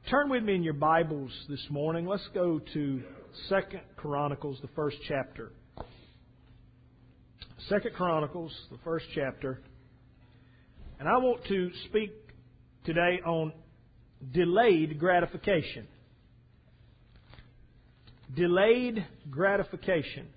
Turn with me in your Bibles this morning. Let's go to 2 Chronicles, the first chapter. 2 Chronicles, the first chapter. And I want to speak today on delayed gratification. Delayed gratification.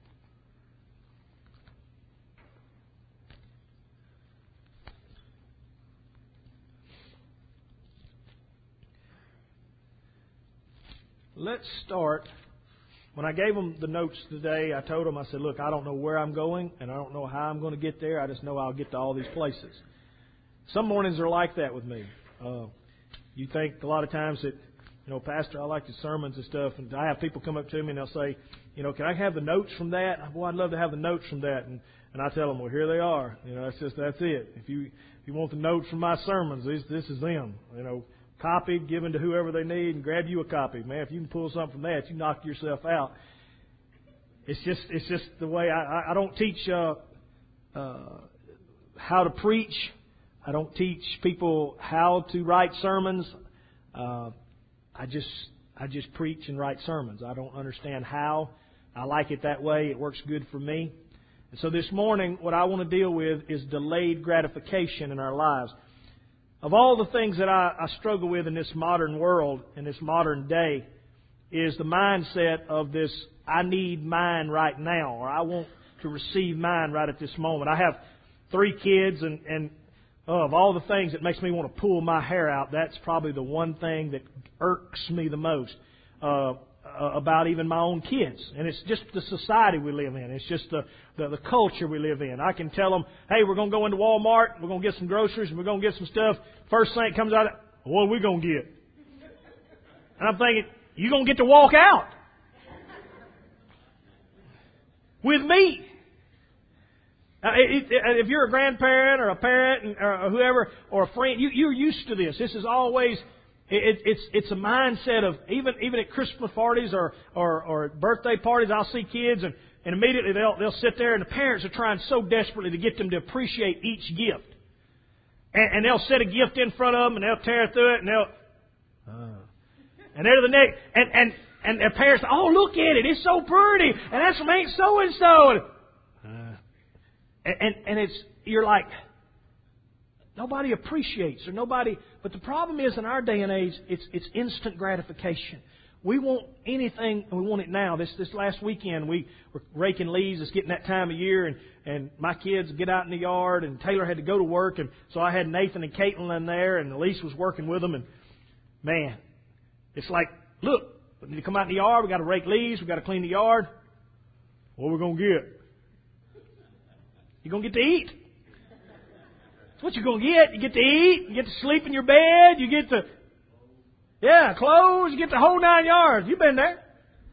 Let's start. When I gave them the notes today, I told them, I said, look, I don't know where I'm going, and I don't know how I'm going to get there. I just know I'll get to all these places. Some mornings are like that with me. You think a lot of times that, Pastor, I like the sermons and stuff, and I have people come up to me and they'll say, can I have the notes from that? Boy, I'd love to have the notes from that. And I tell them, well, here they are. That's it. If you want the notes from my sermons, this is them. Copied, given to whoever they need, and grab you a copy. Man, if you can pull something from that, you knock yourself out. It's just the way I don't teach how to preach. I don't teach people how to write sermons. I just preach and write sermons. I don't understand how. I like it that way. It works good for me. And so this morning, what I want to deal with is delayed gratification in our lives. Of all the things that I struggle with in this modern world, in this modern day, is the mindset of this, I need mine right now, or I want to receive mine right at this moment. I have 3 kids, and of all the things that makes me want to pull my hair out, that's probably the one thing that irks me the most about even my own kids. And it's just the society we live in. It's just the culture we live in. I can tell them, hey, we're going to go into Walmart, we're going to get some groceries, and we're going to get some stuff. First thing that comes out, what are we going to get? And I'm thinking, you're going to get to walk out with me. If you're a grandparent or a parent or whoever or a friend, you're used to this. This is always... It's a mindset of even at Christmas parties or birthday parties, I'll see kids and immediately they'll sit there and the parents are trying so desperately to get them to appreciate each gift. And they'll set a gift in front of them and they'll tear through it and and they're the next and their parents, oh, look at it, it's so pretty, and that's from Aunt so and so. And it's, you're like, nobody appreciates or nobody. But the problem is in our day and age, it's instant gratification. We want anything and we want it now. This last weekend we were raking leaves. It's getting that time of year, and my kids get out in the yard, and Taylor had to go to work, and so I had Nathan and Caitlin in there, and Elise was working with them. And man, it's like, look, we need to come out in the yard. We got to rake leaves. We got to clean the yard. What are we gonna get? You're gonna get to eat. That's what you're going to get. You get to eat, you get to sleep in your bed, you get to, clothes, you get the whole 9 yards. You've been there.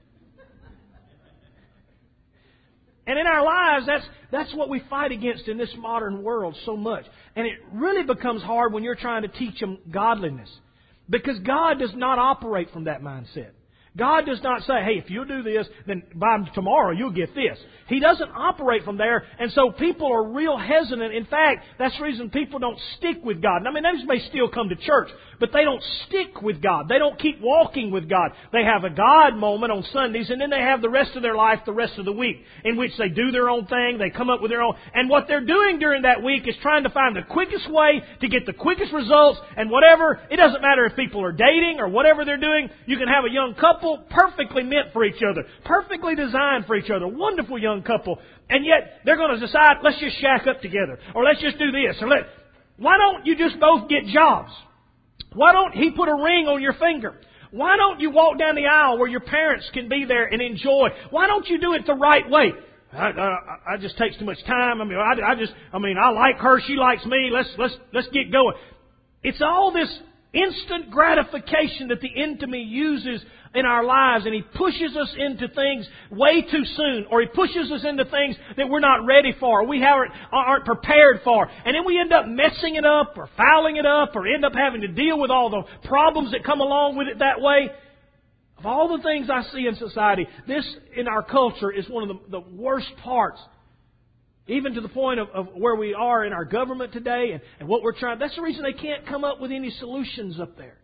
And in our lives, that's what we fight against in this modern world so much. And it really becomes hard when you're trying to teach them godliness. Because God does not operate from that mindset. God does not say, hey, if you'll do this, then by tomorrow you'll get this. He doesn't operate from there, and so people are real hesitant. In fact, that's the reason people don't stick with God. I mean, they may still come to church, but they don't stick with God. They don't keep walking with God. They have a God moment on Sundays, and then they have the rest of their life, the rest of the week, in which they do their own thing, they come up with their own. And what they're doing during that week is trying to find the quickest way to get the quickest results, and whatever. It doesn't matter if people are dating or whatever they're doing. You can have a young couple perfectly meant for each other, perfectly designed for each other, wonderful young couple, and yet they're going to decide, let's just shack up together, or let's just do this, or why don't you just both get jobs? Why don't he put a ring on your finger? Why don't you walk down the aisle where your parents can be there and enjoy? Why don't you do it the right way? I just takes too much time. I like her, she likes me. Let's get going. It's all this instant gratification that the enemy uses in our lives, and he pushes us into things way too soon, or he pushes us into things that we're not ready for, or we aren't prepared for, and then we end up messing it up, or fouling it up, or end up having to deal with all the problems that come along with it that way. Of all the things I see in society, this in our culture is one of the worst parts. Even to the point of where we are in our government today and what we're trying. That's the reason they can't come up with any solutions up there.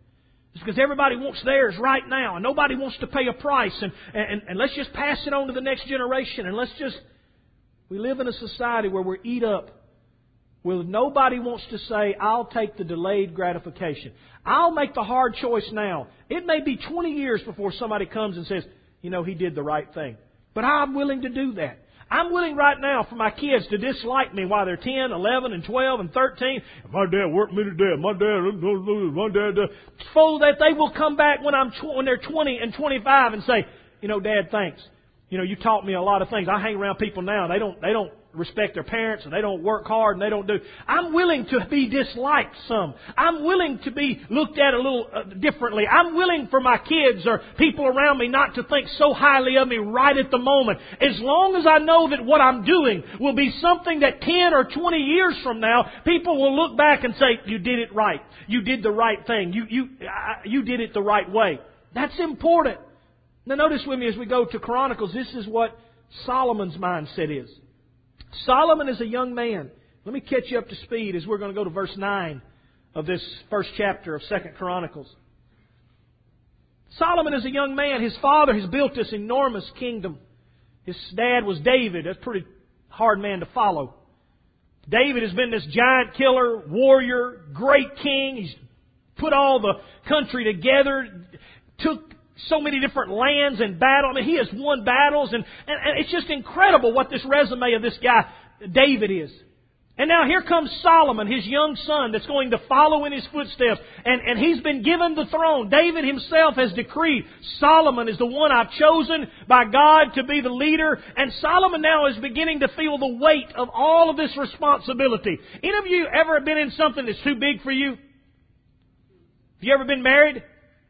It's because everybody wants theirs right now, and nobody wants to pay a price. And let's just pass it on to the next generation. And we live in a society where we're eat up. Well, nobody wants to say, I'll take the delayed gratification. I'll make the hard choice now. It may be 20 years before somebody comes and says, you know, he did the right thing. But I'm willing to do that. I'm willing right now for my kids to dislike me while they're 10, 11, and 12, and 13. My dad worked me to death. My dad, so that they will come back when they're 20 and 25 and say, you know, Dad, thanks. You know, you taught me a lot of things. I hang around people now. They don't respect their parents, and they don't work hard, and they don't do. I'm willing to be disliked some. I'm willing to be looked at a little differently. I'm willing for my kids or people around me not to think so highly of me right at the moment. As long as I know that what I'm doing will be something that 10 or 20 years from now, people will look back and say, you did it right. You did the right thing. You did it the right way. That's important. Now notice with me as we go to Chronicles, this is what Solomon's mindset is. Solomon is a young man. Let me catch you up to speed as we're going to go to verse 9 of this first chapter of 2 Chronicles. Solomon is a young man. His father has built this enormous kingdom. His dad was David. That's a pretty hard man to follow. David has been this giant killer, warrior, great king. He's put all the country together, took so many different lands in battle. I mean, he has won battles, and it's just incredible what this resume of this guy, David, is. And now here comes Solomon, his young son, that's going to follow in his footsteps. And he's been given the throne. David himself has decreed, Solomon is the one I've chosen by God to be the leader. And Solomon now is beginning to feel the weight of all of this responsibility. Any of you ever been in something that's too big for you? Have you ever been married?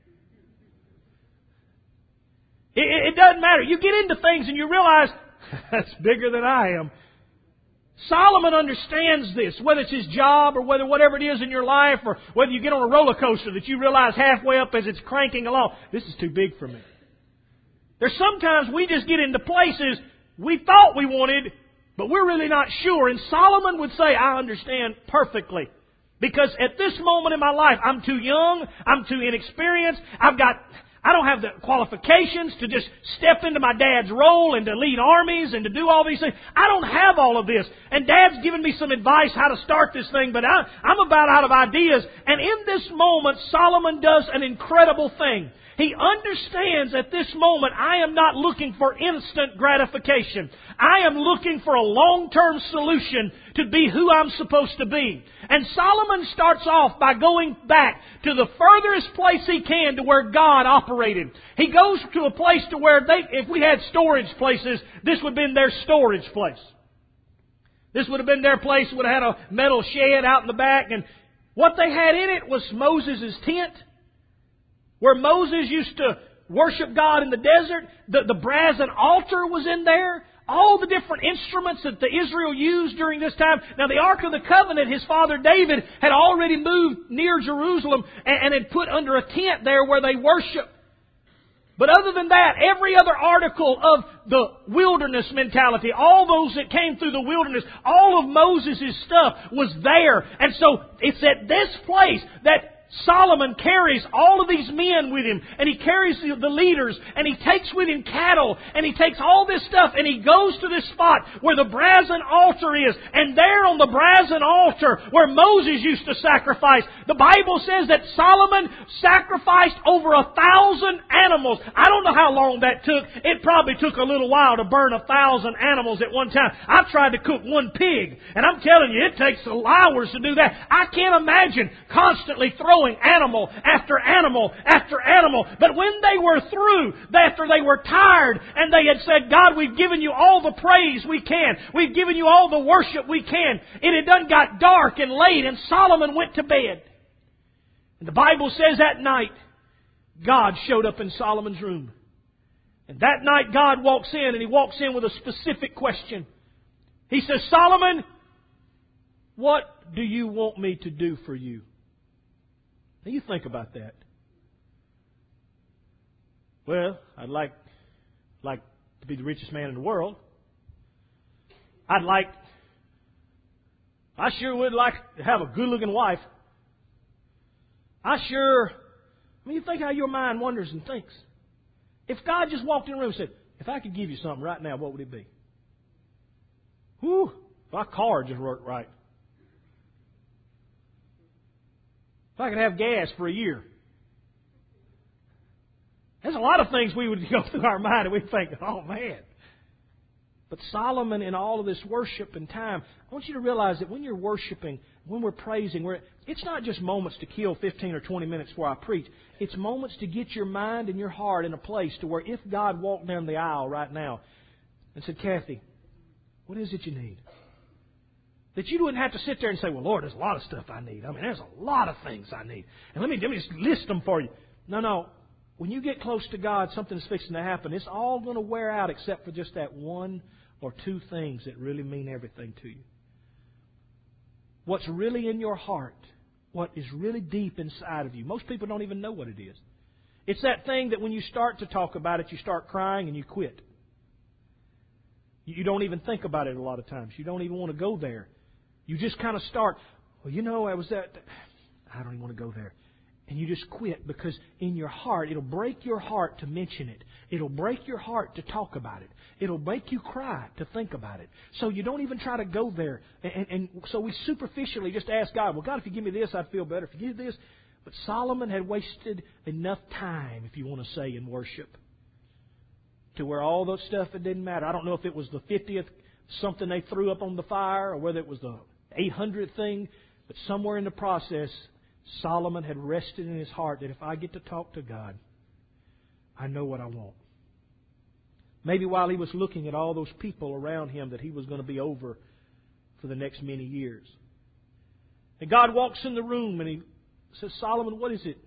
It doesn't matter. You get into things and you realize, that's bigger than I am. Solomon understands this, whether it's his job or whatever it is in your life, or whether you get on a roller coaster that you realize halfway up as it's cranking along, this is too big for me. There's sometimes we just get into places we thought we wanted, but we're really not sure. And Solomon would say, I understand perfectly. Because at this moment in my life, I'm too young, I'm too inexperienced, I don't have the qualifications to just step into my dad's role and to lead armies and to do all these things. I don't have all of this. And Dad's given me some advice how to start this thing, but I'm about out of ideas. And in this moment, Solomon does an incredible thing. He understands at this moment, I am not looking for instant gratification. I am looking for a long-term solution to be who I'm supposed to be. And Solomon starts off by going back to the furthest place he can to where God operated. He goes to a place to where if we had storage places, this would have been their storage place. This would have been their place. Would have had a metal shed out in the back. And what they had in it was Moses' tent, where Moses used to worship God in the desert. The brazen altar was in there. All the different instruments that the Israel used during this time. Now the Ark of the Covenant, his father David had already moved near Jerusalem and had put under a tent there where they worshiped. But other than that, every other article of the wilderness mentality, all those that came through the wilderness, all of Moses' stuff was there. And so it's at this place that Solomon carries all of these men with him, and he carries the leaders, and he takes with him cattle, and he takes all this stuff, and he goes to this spot where the brazen altar is. And there on the brazen altar where Moses used to sacrifice, the Bible says that Solomon sacrificed over 1,000 animals. I don't know how long that took. It probably took a little while to burn 1,000 animals at one time. I've tried to cook one pig, and I'm telling you, it takes hours to do that. I can't imagine constantly throwing animal after animal after animal. But when they were through, after they were tired, and they had said, God, we've given you all the praise we can. We've given you all the worship we can. It had done got dark and late, and Solomon went to bed. And the Bible says that night, God showed up in Solomon's room. And that night God walks in, and He walks in with a specific question. He says, Solomon, what do you want me to do for you? Now you think about that. Well, I'd like to be the richest man in the world. I sure would like to have a good-looking wife. I mean, you think how your mind wonders and thinks. If God just walked in the room and said, if I could give you something right now, what would it be? Whew, if my car just worked right. If I could have gas for a year. There's a lot of things we would go through our mind and we'd think, oh man. But Solomon, in all of this worship and time, I want you to realize that when you're worshiping, when we're praising, it's not just moments to kill 15 or 20 minutes before I preach. It's moments to get your mind and your heart in a place to where if God walked down the aisle right now and said, Kathy, what is it you need? That you wouldn't have to sit there and say, well, Lord, there's a lot of stuff I need. I mean, there's a lot of things I need. And let me just list them for you. No. When you get close to God, something's fixing to happen. It's all going to wear out except for just that one or two things that really mean everything to you. What's really in your heart, what is really deep inside of you. Most people don't even know what it is. It's that thing that when you start to talk about it, you start crying and you quit. You don't even think about it a lot of times. You don't even want to go there. You just kind of start, well, you know, I was that. I don't even want to go there. And you just quit because in your heart, it'll break your heart to mention it. It'll break your heart to talk about it. It'll make you cry to think about it. So you don't even try to go there. And so we superficially just ask God, well, God, if you give me this, I'd feel better. If you give this. But Solomon had wasted enough time, if you want to say, in worship to where all those stuff, it didn't matter. I don't know if it was the 50th something they threw up on the fire or whether it was the 800th thing. But somewhere in the process, Solomon had rested in his heart that if I get to talk to God, I know what I want. Maybe while he was looking at all those people around him that he was going to be over for the next many years. And God walks in the room and He says, Solomon, what is it?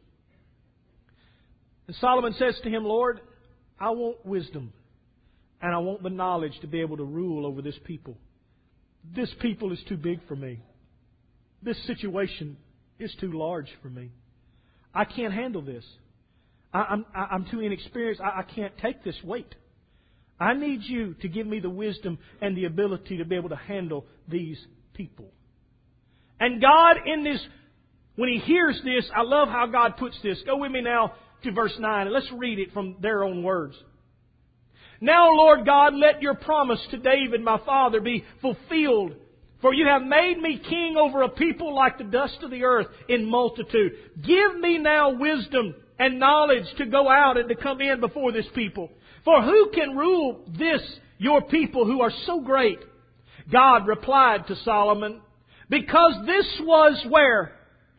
And Solomon says to him, Lord, I want wisdom and I want the knowledge to be able to rule over this people. This people is too big for me. This situation is too large for me. I can't handle this. I'm too inexperienced. I can't take this weight. I need you to give me the wisdom and the ability to be able to handle these people. And God in this, when He hears this, I love how God puts this. Go with me now to verse 9 and let's read it from their own words. Now, Lord God, let your promise to David, my father, be fulfilled. For you have made me king over a people like the dust of the earth in multitude. Give me now wisdom and knowledge to go out and to come in before this people. For who can rule this, your people who are so great? God replied to Solomon, because this was where?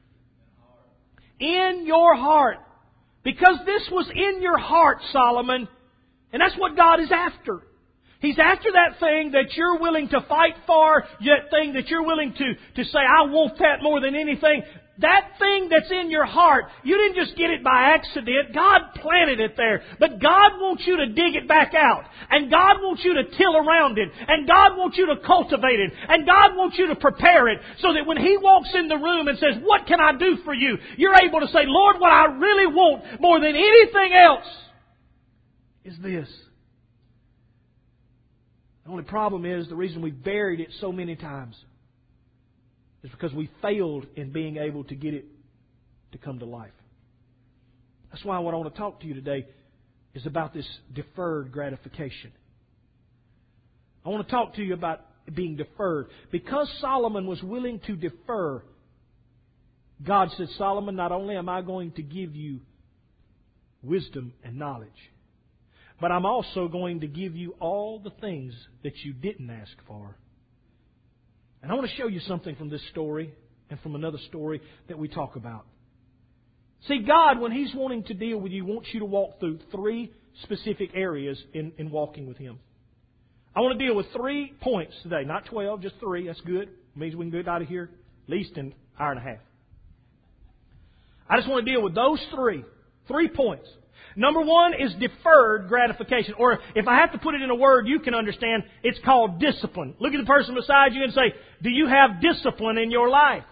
In your heart. Because this was in your heart, Solomon. And that's what God is after. He's after that thing that you're willing to fight for, that thing that you're willing to say, I want that more than anything. That thing that's in your heart, you didn't just get it by accident. God planted it there. But God wants you to dig it back out. And God wants you to till around it. And God wants you to cultivate it. And God wants you to prepare it so that when He walks in the room and says, what can I do for you? You're able to say, Lord, what I really want more than anything else is this. The only problem is the reason we buried it so many times is because we failed in being able to get it to come to life. That's why what I want to talk to you today is about this deferred gratification. I want to talk to you about being deferred. Because Solomon was willing to defer, God said, Solomon, not only am I going to give you wisdom and knowledge, but I'm also going to give you all the things that you didn't ask for. And I want to show you something from this story and from another story that we talk about. See, God, when He's wanting to deal with you, wants you to walk through 3 specific areas in walking with Him. I want to deal with 3 points today. Not 12, just 3. That's good. It means we can get out of here at least in an hour and a half. I just want to deal with those 3 points. Number 1 is deferred gratification. Or if I have to put it in a word you can understand, it's called discipline. Look at the person beside you and say, do you have discipline in your life?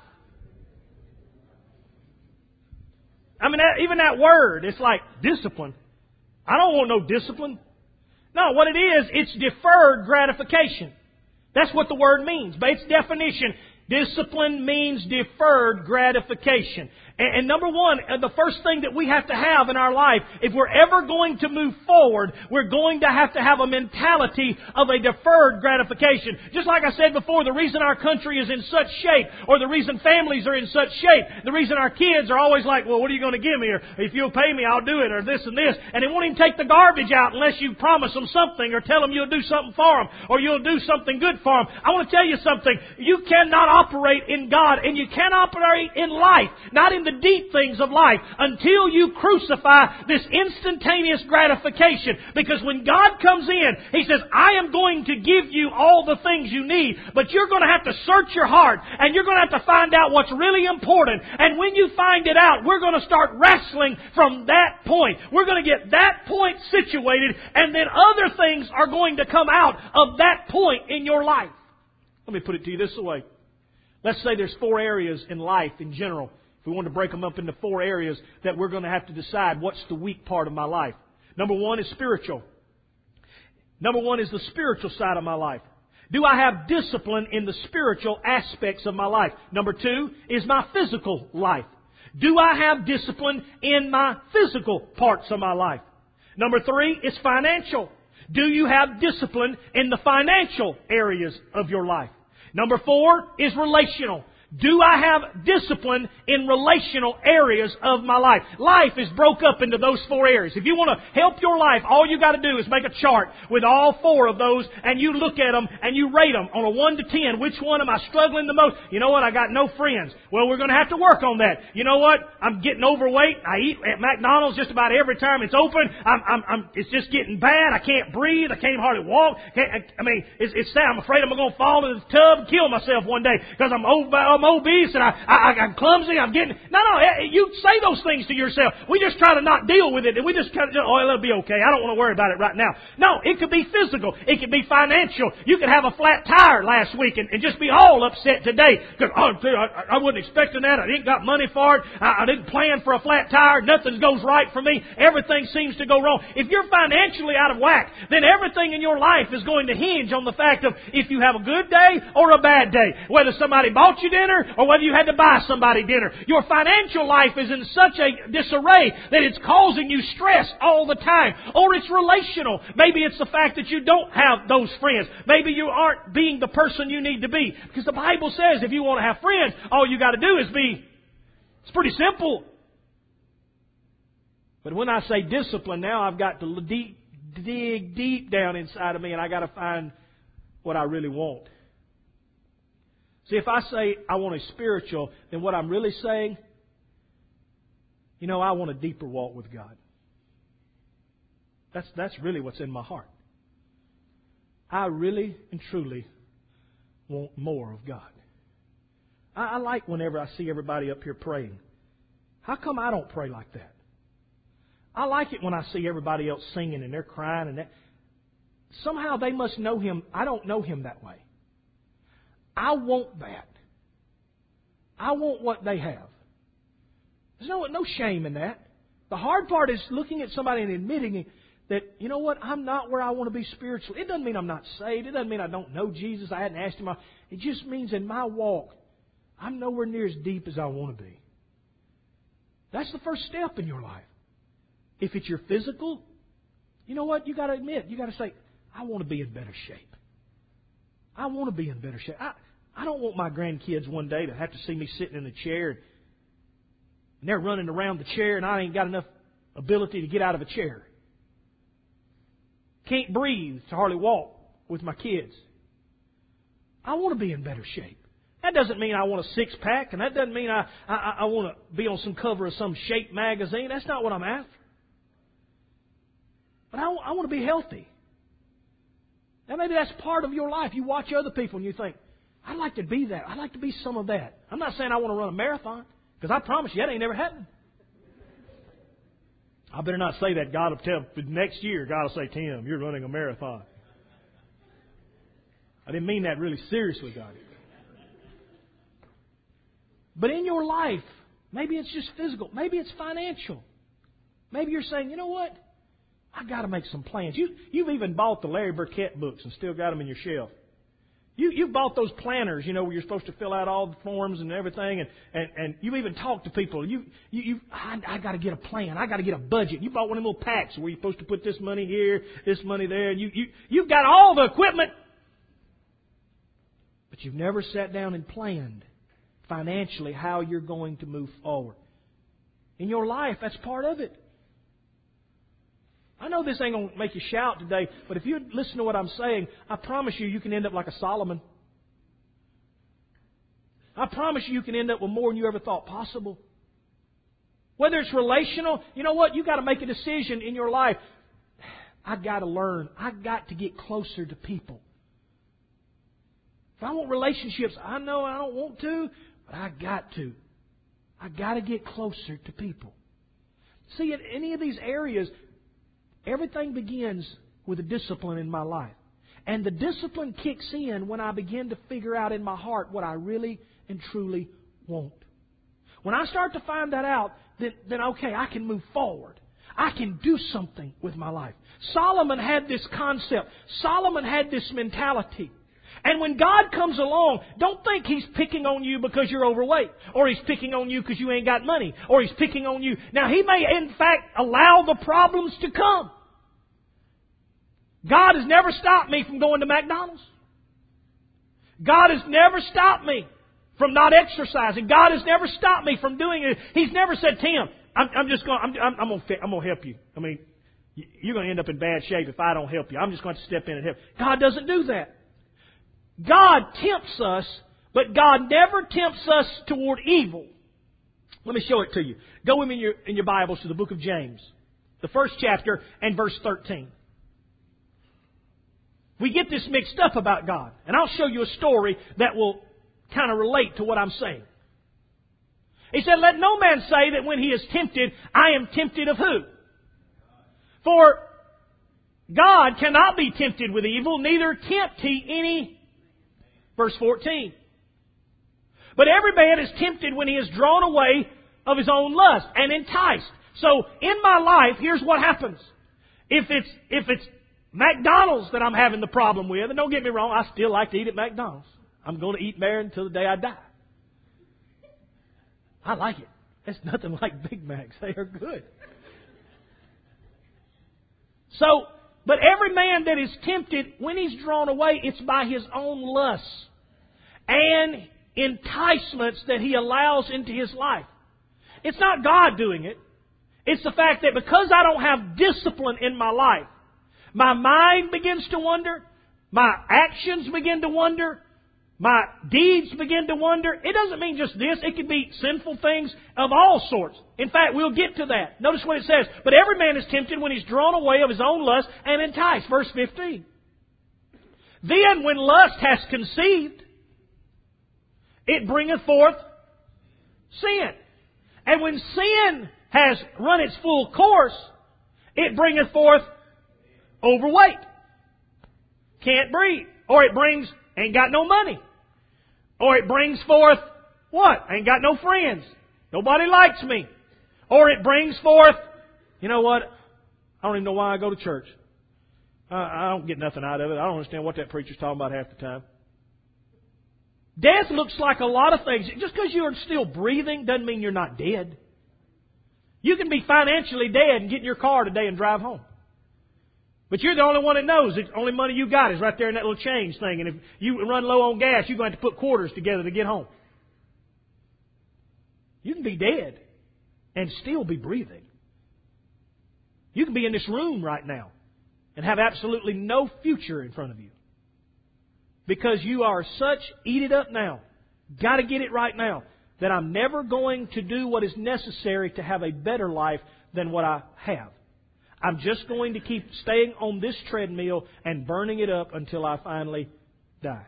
I mean, even that word, it's like discipline. I don't want no discipline. No, what it is, it's deferred gratification. That's what the word means. By its definition, discipline means deferred gratification. And number one, the first thing that we have to have in our life, if we're ever going to move forward, we're going to have a mentality of a deferred gratification. Just like I said before, the reason our country is in such shape, or the reason families are in such shape, the reason our kids are always like, well, what are you going to give me? Or if you'll pay me, I'll do it, or this and this. And they won't even take the garbage out unless you promise them something, or tell them you'll do something for them, or you'll do something good for them. I want to tell you something. You cannot operate in God, and you can't operate in life, not in the deep things of life, until you crucify this instantaneous gratification. Because when God comes in, He says, I am going to give you all the things you need, but you're going to have to search your heart, and you're going to have to find out what's really important. And when you find it out, we're going to start wrestling from that point. We're going to get that point situated, and then other things are going to come out of that point in your life. Let me put it to you this way. Let's say there's 4 areas in life in general. If we want to break them up into 4 areas that we're going to have to decide what's the weak part of my life. Number 1 is spiritual. Number 1 is the spiritual side of my life. Do I have discipline in the spiritual aspects of my life? Number 2 is my physical life. Do I have discipline in my physical parts of my life? Number 3 is financial. Do you have discipline in the financial areas of your life? Number 4 is relational. Do I have discipline in relational areas of my life? Life is broke up into those 4 areas. If you want to help your life, all you got to do is make a chart with all 4 of those, and you look at them and you rate them on a 1 to 10. Which one am I struggling the most? You know what? I got no friends. Well, we're going to have to work on that. You know what? I'm getting overweight. I eat at McDonald's just about every time it's open. It's just getting bad. I can't breathe. I can't hardly walk. It's sad. I'm afraid I'm going to fall into the tub and kill myself one day because I'm obese and I'm clumsy. No. You say those things to yourself. We just try to not deal with it, and we just kind of, it'll be okay. I don't want to worry about it right now. No, it could be physical. It could be financial. You could have a flat tire last week and just be all upset today because I wasn't expecting that. I didn't got money for it. I didn't plan for a flat tire. Nothing goes right for me. Everything seems to go wrong. If you're financially out of whack, then everything in your life is going to hinge on the fact of if you have a good day or a bad day. Whether somebody bought you dinner or whether you had to buy somebody dinner. Your financial life is in such a disarray that it's causing you stress all the time. Or it's relational. Maybe it's the fact that you don't have those friends. Maybe you aren't being the person you need to be. Because the Bible says if you want to have friends, all you got to do is be. It's pretty simple. But when I say discipline, now I've got to dig deep down inside of me, and I got to find what I really want. See, if I say I want a spiritual, then what I'm really saying, I want a deeper walk with God. That's really what's in my heart. I really and truly want more of God. I like whenever I see everybody up here praying. How come I don't pray like that? I like it when I see everybody else singing and they're crying and that. Somehow they must know Him. I don't know Him that way. I want that. I want what they have. There's no shame in that. The hard part is looking at somebody and admitting that, you know what, I'm not where I want to be spiritually. It doesn't mean I'm not saved. It doesn't mean I don't know Jesus. I hadn't asked Him. It just means in my walk, I'm nowhere near as deep as I want to be. That's the first step in your life. If it's your physical, you know what, you got to admit, you got to say, I want to be in better shape. I want to be in better shape. I don't want my grandkids one day to have to see me sitting in the chair and they're running around the chair and I ain't got enough ability to get out of a chair. Can't breathe to hardly walk with my kids. I want to be in better shape. That doesn't mean I want a 6-pack, and that doesn't mean I want to be on some cover of some Shape magazine. That's not what I'm after. But I want to be healthy. Now, maybe that's part of your life. You watch other people and you think, I'd like to be that. I'd like to be some of that. I'm not saying I want to run a marathon, because I promise you that ain't never happened. I better not say that. God will tell next year, God will say, Tim, you're running a marathon. I didn't mean that really seriously, God. But in your life, maybe it's just physical. Maybe it's financial. Maybe you're saying, you know what? I've got to make some plans. You've even bought the Larry Burkett books and still got them in your shelf. You bought those planners, where you're supposed to fill out all the forms and everything, and you even talk to people. I got to get a plan. I got to get a budget. You bought one of them little packs where you're supposed to put this money here, this money there, and you've got all the equipment, but you've never sat down and planned financially how you're going to move forward. In your life, that's part of it. I know this ain't going to make you shout today, but if you listen to what I'm saying, I promise you can end up like a Solomon. I promise you can end up with more than you ever thought possible. Whether it's relational, you know what? You've got to make a decision in your life. I've got to learn. I've got to get closer to people. If I want relationships, I know I don't want to, but I got to. I got to get closer to people. See, in any of these areas, everything begins with a discipline in my life. And the discipline kicks in when I begin to figure out in my heart what I really and truly want. When I start to find that out, then okay, I can move forward. I can do something with my life. Solomon had this concept. Solomon had this mentality. And when God comes along, don't think He's picking on you because you're overweight, or He's picking on you because you ain't got money, or He's picking on you. Now, He may, in fact, allow the problems to come. God has never stopped me from going to McDonald's. God has never stopped me from not exercising. God has never stopped me from doing it. He's never said, Tim, I'm going to help you. I mean, you're going to end up in bad shape if I don't help you. I'm just going to step in and help. God doesn't do that. God tempts us, but God never tempts us toward evil. Let me show it to you. Go with me in your Bibles to the book of James, the 1st chapter and verse 13. We get this mixed up about God. And I'll show you a story that will kind of relate to what I'm saying. He said, let no man say that when he is tempted, I am tempted of who? For God cannot be tempted with evil, neither tempt He any. Verse 14. But every man is tempted when he is drawn away of his own lust and enticed. So in my life, here's what happens. If it's McDonald's that I'm having the problem with, and don't get me wrong, I still like to eat at McDonald's. I'm going to eat there until the day I die. I like it. It's nothing like Big Macs. They are good. So, but every man that is tempted, when he's drawn away, it's by his own lusts and enticements that he allows into his life. It's not God doing it. It's the fact that because I don't have discipline in my life, my mind begins to wander, my actions begin to wander, my deeds begin to wander. It doesn't mean just this. It can be sinful things of all sorts. In fact, we'll get to that. Notice what it says. But every man is tempted when he's drawn away of his own lust and enticed. Verse 15. Then when lust has conceived, it bringeth forth sin. And when sin has run its full course, it bringeth forth overweight. Can't breathe. Or it brings, ain't got no money. Or it brings forth, what? Ain't got no friends. Nobody likes me. Or it brings forth, you know what? I don't even know why I go to church. I don't get nothing out of it. I don't understand what that preacher's talking about half the time. Death looks like a lot of things. Just because you're still breathing doesn't mean you're not dead. You can be financially dead and get in your car today and drive home. But you're the only one that knows. The only money you got is right there in that little change thing. And if you run low on gas, you're going to have to put quarters together to get home. You can be dead and still be breathing. You can be in this room right now and have absolutely no future in front of you. Because you are such, eat it up now, got to get it right now, that I'm never going to do what is necessary to have a better life than what I have. I'm just going to keep staying on this treadmill and burning it up until I finally die.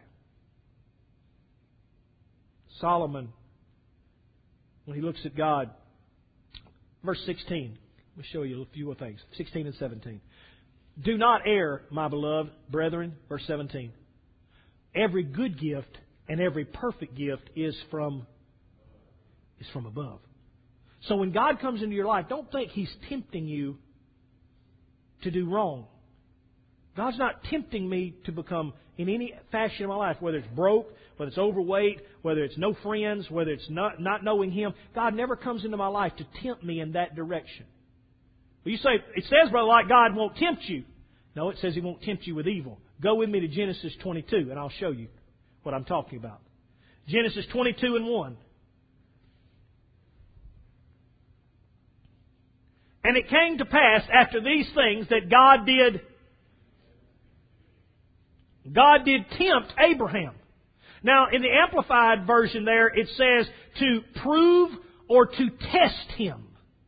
Solomon, when he looks at God, verse 16, let me show you a few more things. 16 and 17. Do not err, my beloved brethren, verse 17. Every good gift and every perfect gift is from above. So when God comes into your life, don't think He's tempting you to do wrong. God's not tempting me to become in any fashion in my life, whether it's broke, whether it's overweight, whether it's no friends, whether it's not knowing Him, God never comes into my life to tempt me in that direction. Well, you say, it says, Brother Light, God won't tempt you. No, it says He won't tempt you with evil. Go with me to Genesis 22, and I'll show you what I'm talking about. Genesis 22 and 1. And it came to pass after these things that God did tempt Abraham. Now, in the Amplified version there, it says to prove or to test him.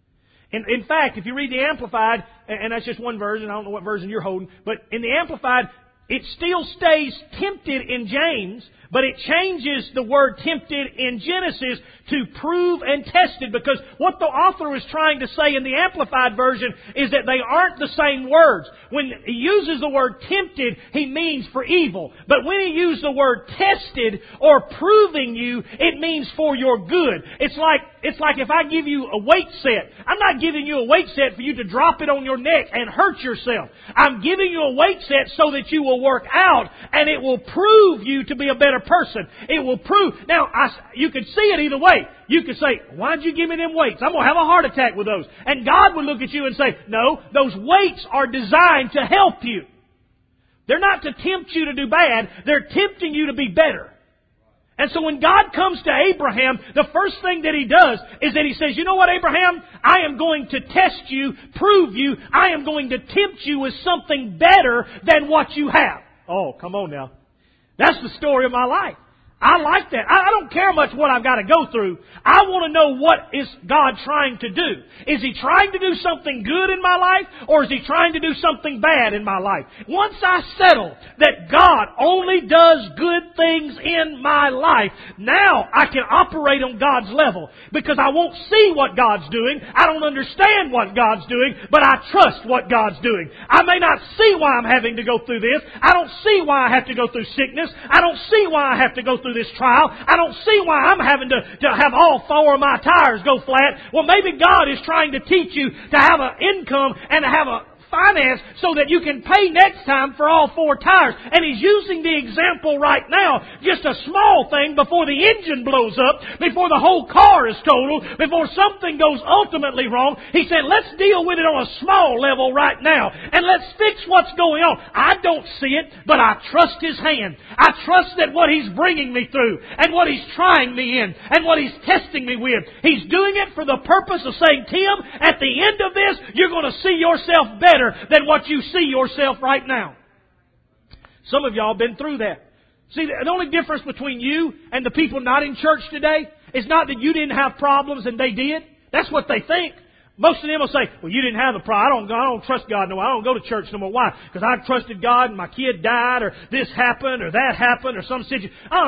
In fact, if you read the Amplified, and that's just one version, I don't know what version you're holding, but in the Amplified, it still stays tempted in James, but it changes the word tempted in Genesis to prove and tested, because what the author was trying to say in the Amplified version is that they aren't the same words. When he uses the word tempted, he means for evil. But when he uses the word tested or proving you, it means for your good. It's like if I give you a weight set. I'm not giving you a weight set for you to drop it on your neck and hurt yourself. I'm giving you a weight set so that you will work out and it will prove you to be a better person. It will prove. Now, you could see it either way. You could say, why'd you give me them weights? I'm going to have a heart attack with those. And God would look at you and say, no, those weights are designed to help you. They're not to tempt you to do bad. They're tempting you to be better. And so when God comes to Abraham, the first thing that He does is that He says, you know what, Abraham? I am going to test you, prove you. I am going to tempt you with something better than what you have. Oh, come on now. That's the story of my life. I like that. I don't care much what I've got to go through. I want to know what is God trying to do. Is He trying to do something good in my life, or is He trying to do something bad in my life? Once I settle that God only does good things in my life, now I can operate on God's level, because I won't see what God's doing. I don't understand what God's doing, but I trust what God's doing. I may not see why I'm having to go through this. I don't see why I have to go through sickness. I don't see why I have to go through this trial. I don't see why I'm having to have all four of my tires go flat. Well, maybe God is trying to teach you to have an income and to have a finance so that you can pay next time for all four tires. And He's using the example right now, just a small thing before the engine blows up, before the whole car is totaled, before something goes ultimately wrong. He said, let's deal with it on a small level right now, and let's fix what's going on. I don't see it, but I trust His hand. I trust that what He's bringing me through, and what He's trying me in, and what He's testing me with, He's doing it for the purpose of saying, Tim, at the end of this, you're going to see yourself better than what you see yourself right now. Some of y'all have been through that. See, the only difference between you and the people not in church today is not that you didn't have problems and they did. That's what they think. Most of them will say, well, you didn't have a problem. I don't trust God no more. I don't go to church no more. Why? Because I trusted God and my kid died, or this happened, or that happened, or some situation. Oh,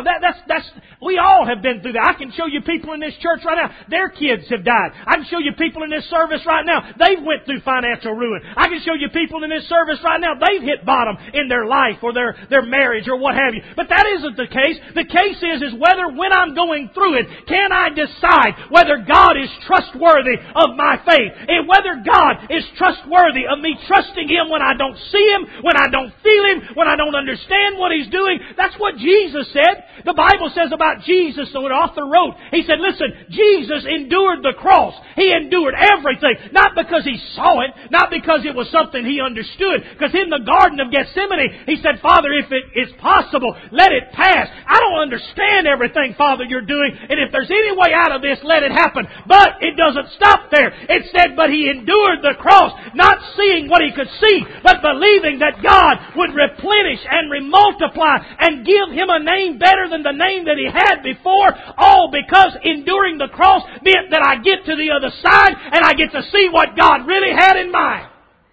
we all have been through that. I can show you people in this church right now, their kids have died. I can show you people in this service right now, they've went through financial ruin. I can show you people in this service right now, they've hit bottom in their life or their marriage or what have you. But that isn't the case. The case is whether when I'm going through it, can I decide whether God is trustworthy of my faith? And whether God is trustworthy of me trusting Him when I don't see Him, when I don't feel Him, when I don't understand what He's doing. That's what Jesus said. The Bible says about Jesus, so the author wrote, he said, listen, Jesus endured the cross. He endured everything. Not because He saw it, not because it was something He understood. Because in the Garden of Gethsemane, He said, Father, if it is possible, let it pass. I don't understand everything, Father, you're doing. And if there's any way out of this, let it happen. But it doesn't stop there. It said, but He endured the cross, not seeing what He could see, but believing that God would replenish and remultiply and give Him a name better than the name that He had before, all because enduring the cross meant that I get to the other side and I get to see what God really had in mind.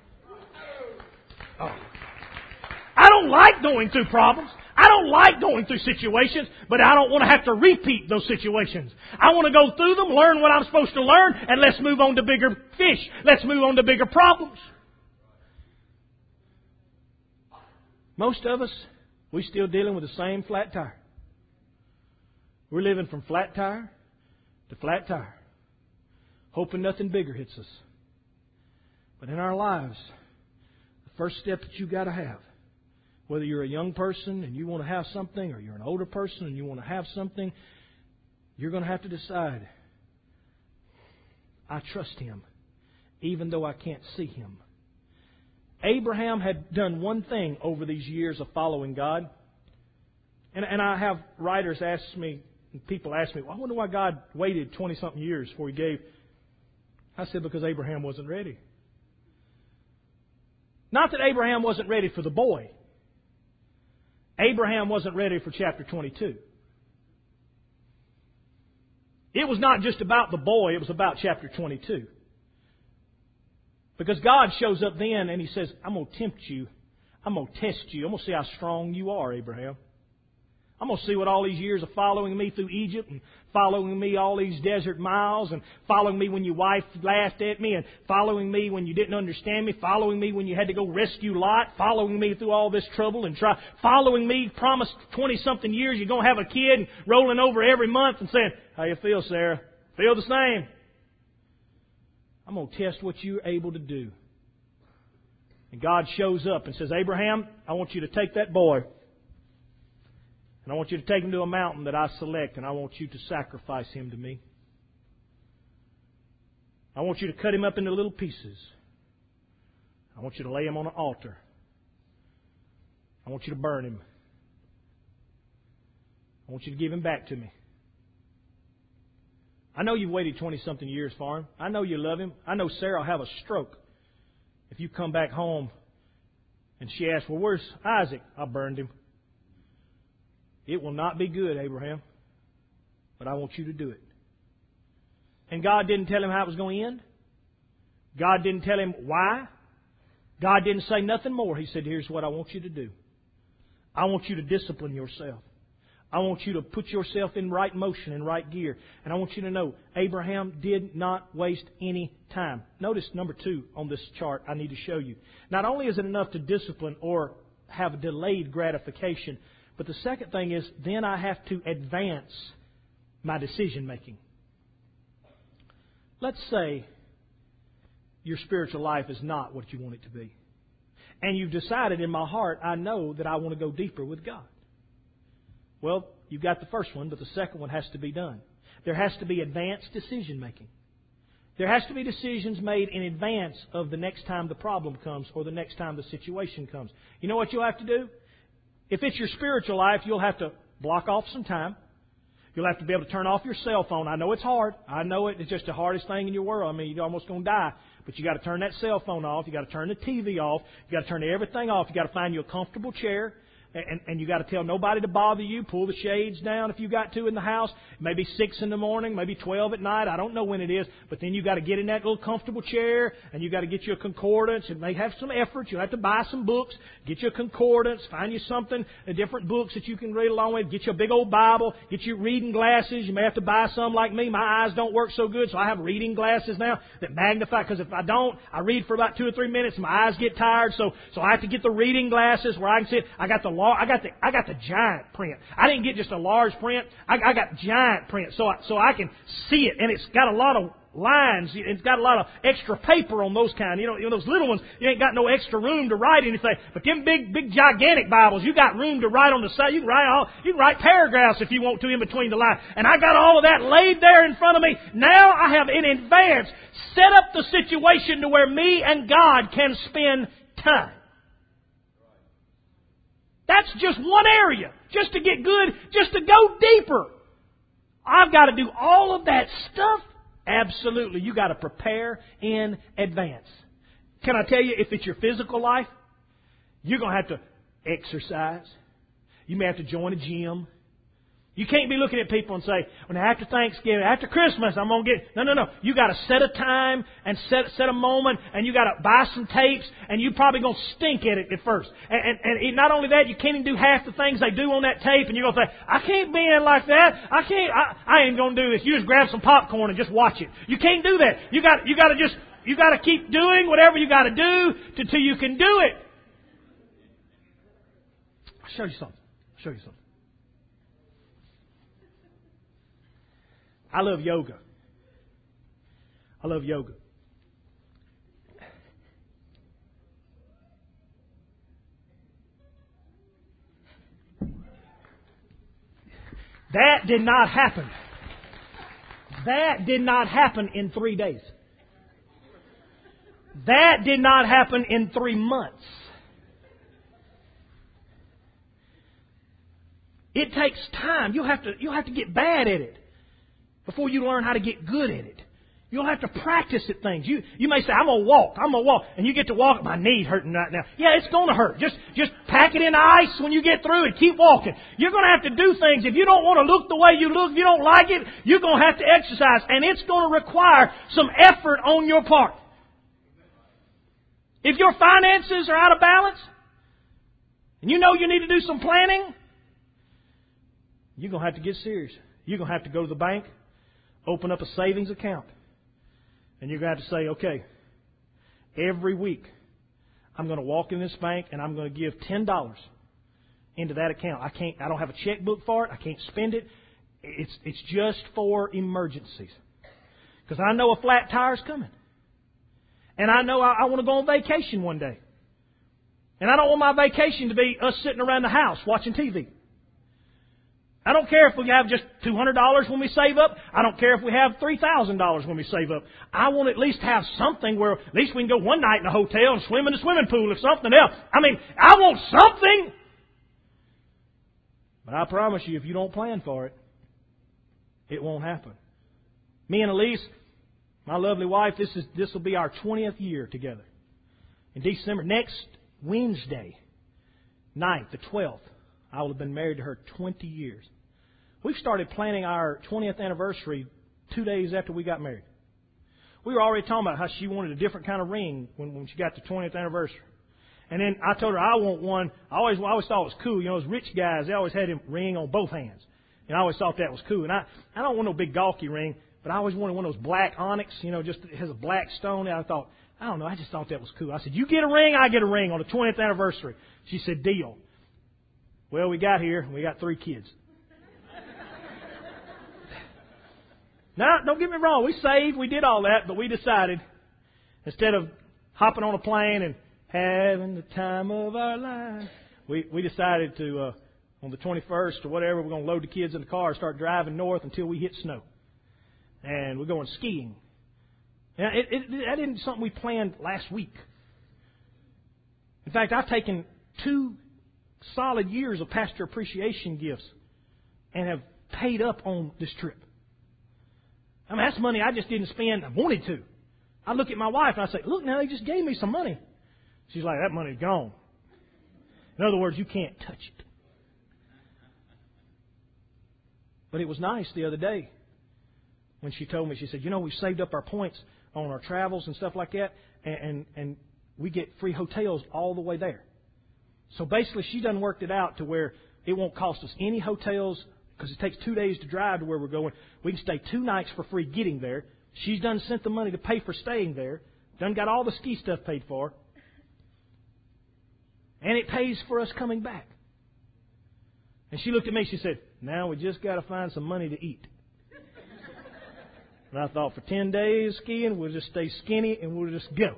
Oh. I don't like going through problems. I don't like going through situations, but I don't want to have to repeat those situations. I want to go through them, learn what I'm supposed to learn, and let's move on to bigger fish. Let's move on to bigger problems. Most of us, we're still dealing with the same flat tire. We're living from flat tire to flat tire, hoping nothing bigger hits us. But in our lives, the first step that you got to have Whether you're a young person and you want to have something, or you're an older person and you want to have something, you're going to have to decide, I trust Him, even though I can't see Him. Abraham had done one thing over these years of following God. And I have writers ask me, people ask me, well, I wonder why God waited 20-something years before He gave. I said, because Abraham wasn't ready. Not that Abraham wasn't ready for the boy. Abraham wasn't ready for chapter 22. It was not just about the boy, it was about chapter 22. Because God shows up then and He says, I'm going to tempt you. I'm going to test you. I'm going to see how strong you are, Abraham. I'm going to see what all these years of following me through Egypt and following me all these desert miles and following me when your wife laughed at me and following me when you didn't understand me, following me when you had to go rescue Lot, following me through all this trouble and following me, promised 20-something years you're going to have a kid and rolling over every month and saying, how you feel, Sarah? Feel the same. I'm going to test what you're able to do. And God shows up and says, Abraham, I want you to take that boy and I want you to take him to a mountain that I select, and I want you to sacrifice him to me. I want you to cut him up into little pieces. I want you to lay him on an altar. I want you to burn him. I want you to give him back to me. I know you've waited 20-something years for him. I know you love him. I know Sarah will have a stroke if you come back home and she asks, well, where's Isaac? I burned him. It will not be good, Abraham, but I want you to do it. And God didn't tell him how it was going to end. God didn't tell him why. God didn't say nothing more. He said, here's what I want you to do. I want you to discipline yourself. I want you to put yourself in right motion, in right gear. And I want you to know, Abraham did not waste any time. Notice number 2 on this chart I need to show you. Not only is it enough to discipline or have delayed gratification, but the second thing is, then I have to advance my decision making. Let's say your spiritual life is not what you want it to be. And you've decided in my heart, I know that I want to go deeper with God. Well, you've got the first one, but the second one has to be done. There has to be advanced decision making. There has to be decisions made in advance of the next time the problem comes or the next time the situation comes. You know what you'll have to do? If it's your spiritual life, you'll have to block off some time. You'll have to be able to turn off your cell phone. I know it's hard. I know it's just the hardest thing in your world. I mean, you're almost going to die. But you got to turn that cell phone off. You got to turn the TV off. You got to turn everything off. You got to find you a comfortable chair. And you got to tell nobody to bother you. Pull the shades down if you got to in the house. Maybe 6 in the morning, maybe 12 at night. I don't know when it is. But then you got to get in that little comfortable chair and you got to get you a concordance. It may have some effort. You'll have to buy some books. Get you a concordance. Find you something, different books that you can read along with. Get you a big old Bible. Get you reading glasses. You may have to buy some like me. My eyes don't work so good, so I have reading glasses now that magnify. Because if I don't, I read for about 2 or 3 minutes and my eyes get tired. So I have to get the reading glasses where I can see it. I got the giant print. I didn't get just a large print. I got giant print so I can see it, and it's got a lot of lines. It's got a lot of extra paper on those kind. You know those little ones. You ain't got no extra room to write anything. But them big gigantic Bibles, you got room to write on the side. You can write paragraphs if you want to in between the lines. And I got all of that laid there in front of me. Now I have in advance set up the situation to where me and God can spend time. That's just one area. Just to get good, just to go deeper. I've got to do all of that stuff. Absolutely. You got to prepare in advance. Can I tell you, if it's your physical life, you're going to have to exercise. You may have to join a gym. You can't be looking at people and say, well, after Thanksgiving, after Christmas, I'm going to get... No. You got to set a time and set a moment, and you got to buy some tapes, and you're probably going to stink at it at first. And not only that, you can't even do half the things they do on that tape, and you're going to say, I can't be in like that. I ain't going to do this. You just grab some popcorn and just watch it. You can't do that. You got to keep doing whatever you got to do till you can do it. I'll show you something. I love yoga. That did not happen. That did not happen in 3 days. That did not happen in 3 months. It takes time. You'll have to get bad at it before you learn how to get good at it. You'll have to practice at things. You may say, I'm going to walk. And you get to walk. My knee's hurting right now. Yeah, it's going to hurt. Just pack it in ice when you get through and keep walking. You're going to have to do things. If you don't want to look the way you look, if you don't like it, you're going to have to exercise. And it's going to require some effort on your part. If your finances are out of balance, and you know you need to do some planning, you're going to have to get serious. You're going to have to go to the bank, open up a savings account. And you're going to have to say, okay, every week I'm going to walk in this bank and I'm going to give $10 into that account. I don't have a checkbook for it. I can't spend it. It's just for emergencies. Because I know a flat tire's coming. And I know I want to go on vacation one day. And I don't want my vacation to be us sitting around the house watching TV. I don't care if we have just $200 when we save up. I don't care if we have $3,000 when we save up. I want to at least have something where at least we can go one night in a hotel and swim in the swimming pool or something else. I mean, I want something. But I promise you, if you don't plan for it, it won't happen. Me and Elise, my lovely wife, this will be our 20th year together. In December, next Wednesday night, the 12th, I will have been married to her 20 years. We've started planning our 20th anniversary 2 days after we got married. We were already talking about how she wanted a different kind of ring when she got the 20th anniversary. And then I told her I want one. I always thought it was cool. You know, those rich guys, they always had a ring on both hands. And I always thought that was cool. And I don't want no big gawky ring, but I always wanted one of those black onyx, you know, just it has a black stone. And I thought, I don't know, I just thought that was cool. I said, you get a ring, I get a ring on the 20th anniversary. She said, deal. Well, we got here, and we got 3 kids. Now, don't get me wrong, we saved, we did all that, but we decided, instead of hopping on a plane and having the time of our lives, we decided to, on the 21st or whatever, we're going to load the kids in the car and start driving north until we hit snow. And we're going skiing. Now, that isn't something we planned last week. In fact, I've taken 2 solid years of pastor appreciation gifts and have paid up on this trip. I mean, that's money I just didn't spend. I wanted to. I look at my wife and I say, look, now they just gave me some money. She's like, that money's gone. In other words, you can't touch it. But it was nice the other day when she told me, she said, you know, we've saved up our points on our travels and stuff like that, and we get free hotels all the way there. So basically, she done worked it out to where it won't cost us any hotels because it takes 2 days to drive to where we're going. We can stay 2 nights for free getting there. She's done sent the money to pay for staying there. Done got all the ski stuff paid for. And it pays for us coming back. And she looked at me, she said, now we just got to find some money to eat. And I thought, for 10 days skiing, we'll just stay skinny and we'll just go.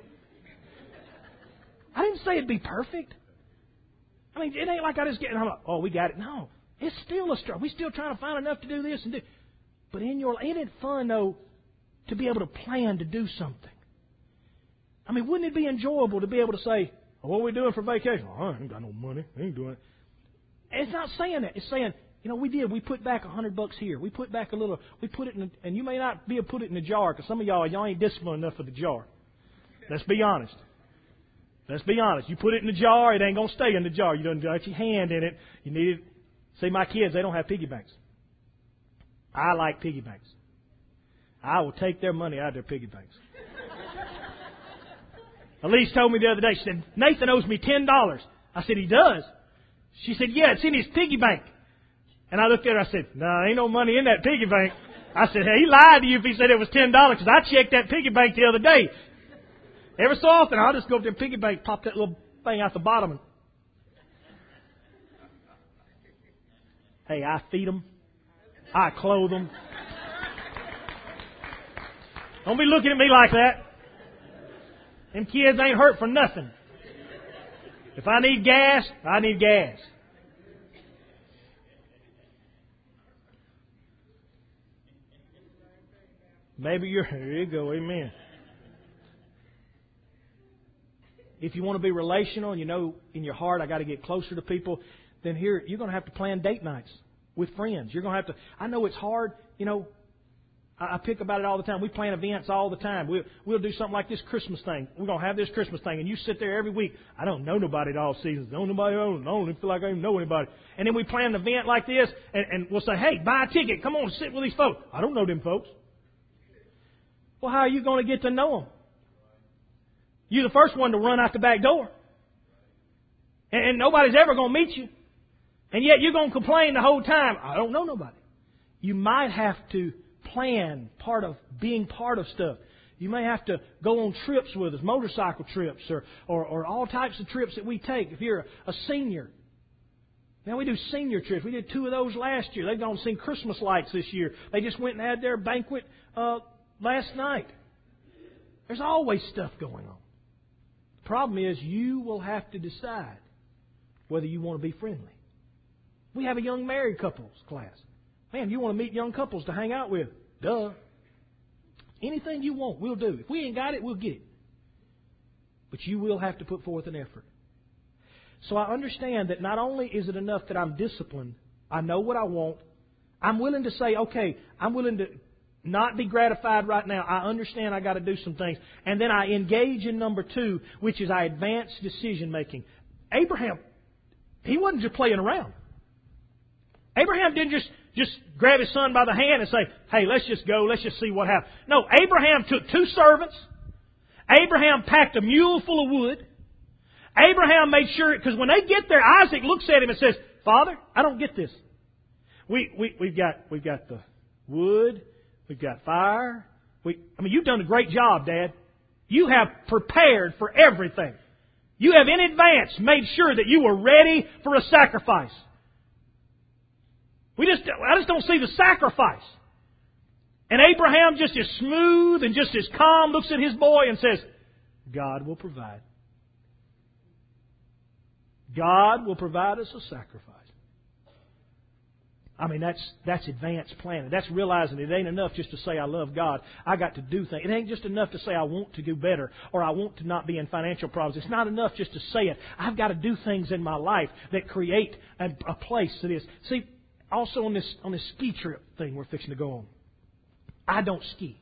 I didn't say it'd be perfect. I mean, it ain't like I just get, and I'm like, oh, we got it. No, it's still a struggle. We're still trying to find enough to do this and do. But ain't it fun, though, to be able to plan to do something? I mean, wouldn't it be enjoyable to be able to say, oh, what are we doing for vacation? Oh, I ain't got no money. I ain't doing it. And it's not saying that. It's saying, you know, we did. We put back $100 here. We put back a little. We put it in, and you may not be able to put it in a jar because some of y'all ain't disciplined enough for the jar. Let's be honest. Let's be honest. You put it in the jar, it ain't going to stay in the jar. You don't got your hand in it. You need it. See, my kids, they don't have piggy banks. I like piggy banks. I will take their money out of their piggy banks. Elise told me the other day, she said, Nathan owes me $10. I said, he does? She said, yeah, it's in his piggy bank. And I looked at her, I said, no, ain't no money in that piggy bank. I said, hey, he lied to you if he said it was $10 because I checked that piggy bank the other day. Every so often, I'll just go up to the piggy bank, pop that little thing out the bottom. And, hey, I feed them. I clothe them. Don't be looking at me like that. Them kids ain't hurt for nothing. If I need gas, I need gas. Maybe there you go, amen. If you want to be relational and you know in your heart I got to get closer to people, then here you're going to have to plan date nights with friends. You're going to have to, I know it's hard, I pick about it all the time. We plan events all the time. We'll do something like this Christmas thing. We're going to have this Christmas thing, and you sit there every week. I don't know nobody at all seasons. Don't nobody I don't feel like I even know anybody. And then we plan an event like this, and we'll say, hey, buy a ticket. Come on, sit with these folks. I don't know them folks. Well, how are you going to get to know them? You're the first one to run out the back door. And nobody's ever going to meet you. And yet you're going to complain the whole time. I don't know nobody. You might have to plan being part of stuff. You may have to go on trips with us, motorcycle trips or all types of trips that we take. If you're a senior. Now we do senior trips. We did 2 of those last year. They've gone and seen Christmas lights this year. They just went and had their banquet last night. There's always stuff going on. The problem is you will have to decide whether you want to be friendly. We have a young married couples class. Man, you want to meet young couples to hang out with? Duh. Anything you want, we'll do. If we ain't got it, we'll get it. But you will have to put forth an effort. So I understand that not only is it enough that I'm disciplined, I know what I want, I'm willing to say, okay, I'm willing to not be gratified right now. I understand I got to do some things. And then I engage in number 2, which is I advance decision making. Abraham, he wasn't just playing around. Abraham didn't just grab his son by the hand and say, hey, let's just go, let's just see what happens. No, Abraham took 2 servants. Abraham packed a mule full of wood. Abraham made sure, because when they get there, Isaac looks at him and says, Father, I don't get this. We've got the wood. We've got fire. You've done a great job, Dad. You have prepared for everything. You have in advance made sure that you were ready for a sacrifice. I just don't see the sacrifice. And Abraham, just as smooth and just as calm, looks at his boy and says, God will provide. God will provide us a sacrifice. That's advanced planning. That's realizing it ain't enough just to say I love God. I got to do things. It ain't just enough to say I want to do better or I want to not be in financial problems. It's not enough just to say it. I've got to do things in my life that create a place that is. See, also on this ski trip thing we're fixing to go on, I don't ski.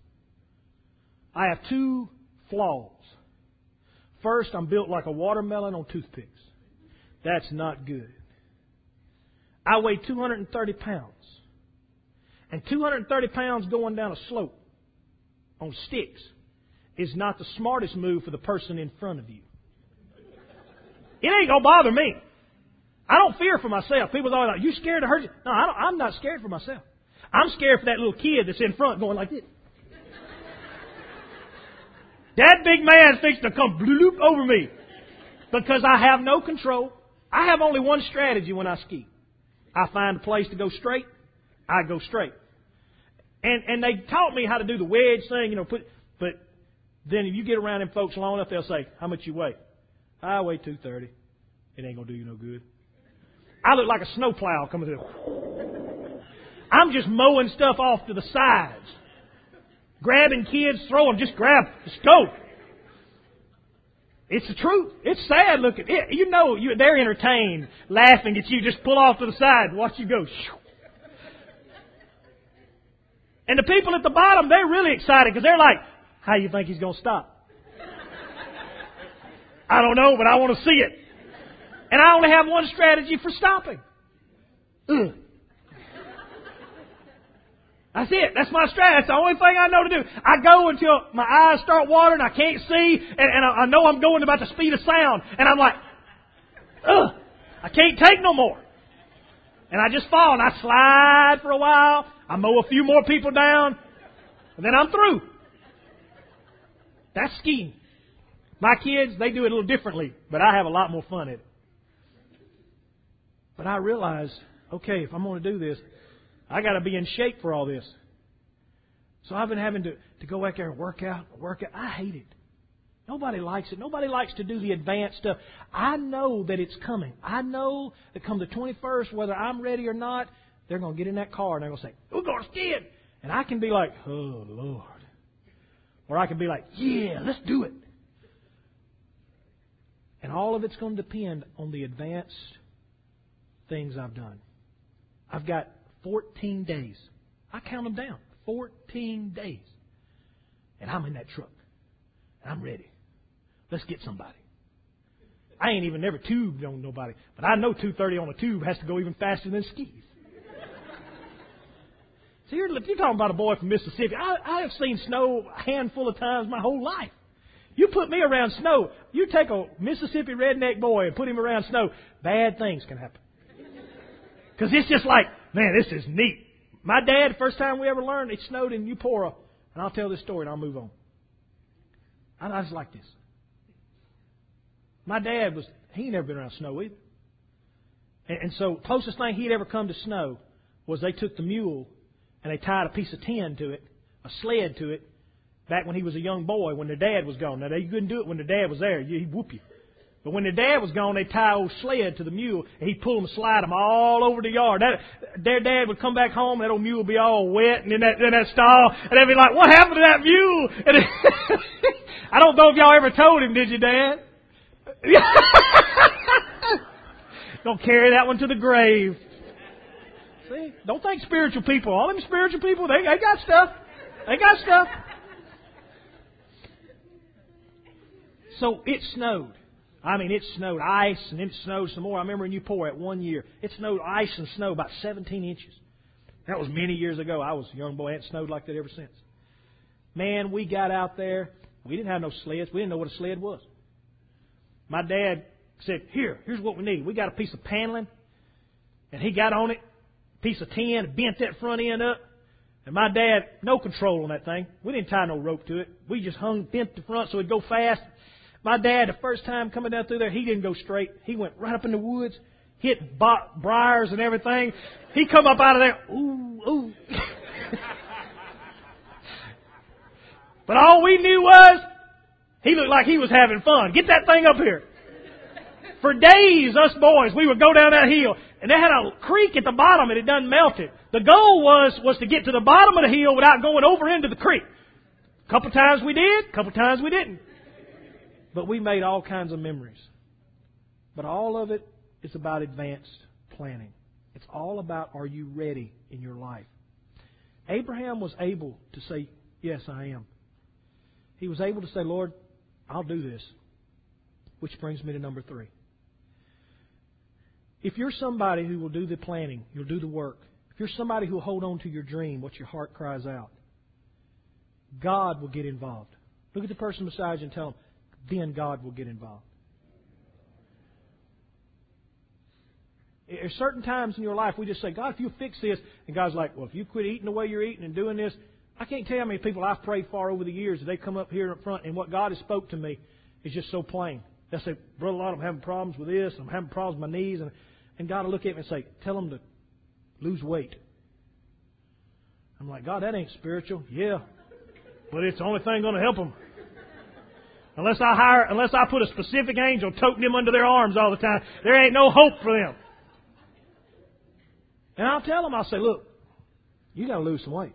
I have 2 flaws. First, I'm built like a watermelon on toothpicks. That's not good. I weigh 230 pounds. And 230 pounds going down a slope on sticks is not the smartest move for the person in front of you. It ain't going to bother me. I don't fear for myself. People are always like, you scared to hurt you? No, I'm not scared for myself. I'm scared for that little kid that's in front going like this. That big man's fixing to come bloop over me because I have no control. I have only one strategy when I ski. I find a place to go straight. I go straight. And they taught me how to do the wedge thing, but then if you get around them folks long enough, they'll say, how much you weigh? I weigh 230. It ain't going to do you no good. I look like a snowplow coming through. I'm just mowing stuff off to the sides. Grabbing kids, throw them, just grab, just go. It's the truth. It's sad looking. They're entertained, laughing at you. Just pull off to the side and watch you go. And the people at the bottom, they're really excited because they're like, how you think he's going to stop? I don't know, but I want to see it. And I only have one strategy for stopping. Ugh. That's it. That's my strategy. That's the only thing I know to do. I go until my eyes start watering, I can't see, and I know I'm going about the speed of sound. And I'm like, ugh, I can't take no more. And I just fall, and I slide for a while. I mow a few more people down, and then I'm through. That's skiing. My kids, they do it a little differently, but I have a lot more fun at it. But I realize, okay, if I'm going to do this, I got to be in shape for all this. So I've been having to go back there and work out. I hate it. Nobody likes it. Nobody likes to do the advanced stuff. I know that it's coming. I know that come the 21st, whether I'm ready or not, they're going to get in that car and they're going to say, we're going skiing. And I can be like, oh, Lord. Or I can be like, yeah, let's do it. And all of it's going to depend on the advanced things I've done. I've got 14 days. I count them down. 14 days. And I'm in that truck. And I'm ready. Let's get somebody. I ain't even never tubed on nobody. But I know 230 on a tube has to go even faster than skis. See, you're talking about a boy from Mississippi. I have seen snow a handful of times my whole life. You put me around snow, you take a Mississippi redneck boy and put him around snow, bad things can happen. Because it's just like, man, this is neat. My dad, first time we ever learned, it snowed in Eupora. And I'll tell this story and I'll move on. I just like this. My dad he never been around snow either. And so closest thing he'd ever come to snow was they took the mule and they tied a piece of tin to it, a sled to it, back when he was a young boy, when their dad was gone. Now, they couldn't do it when their dad was there. He'd whoop you. But when their dad was gone, they'd tie a old sled to the mule, and he'd pull them and slide them all over the yard. Their dad would come back home, and that old mule would be all wet and in that stall, and they'd be like, what happened to that mule? And I don't know if y'all ever told him, did you, Dad? Don't carry that one to the grave. See? Don't think spiritual people. All them spiritual people, they got stuff. They got stuff. So it snowed. I mean, it snowed ice and it snowed some more. I remember in Eupora at 1 year, it snowed ice and snow about 17 inches. That was many years ago. I was a young boy. It snowed like that ever since. Man, we got out there. We didn't have no sleds. We didn't know what a sled was. My dad said, here's what we need. We got a piece of paneling. And he got on it, piece of tin, bent that front end up. And my dad, no control on that thing. We didn't tie no rope to it. We just bent the front so it'd go fast. My dad, the first time coming down through there, he didn't go straight. He went right up in the woods, hit briars and everything. He come up out of there, ooh. But all we knew was, he looked like he was having fun. Get that thing up here. For days, us boys, we would go down that hill, and they had a creek at the bottom, and it done melted. The goal was to get to the bottom of the hill without going over into the creek. A couple times we did, a couple times we didn't. But we made all kinds of memories. But all of it is about advanced planning. It's all about, are you ready in your life? Abraham was able to say, yes, I am. He was able to say, Lord, I'll do this. Which brings me to number 3. If you're somebody who will do the planning, you'll do the work. If you're somebody who will hold on to your dream, what your heart cries out, God will get involved. Look at the person beside you and tell them, then God will get involved. There's certain times in your life we just say, God, if you fix this, and God's like, well, if you quit eating the way you're eating and doing this, I can't tell you how many people I've prayed for over the years that they come up here in front and what God has spoke to me is just so plain. They'll say, Brother Lott, I'm having problems with this, I'm having problems with my knees, and God will look at me and say, tell them to lose weight. I'm like, God, that ain't spiritual. Yeah, but it's the only thing going to help them. Unless I put a specific angel toting them under their arms all the time, there ain't no hope for them. And I'll tell them, I'll say, look, you got to lose some weight.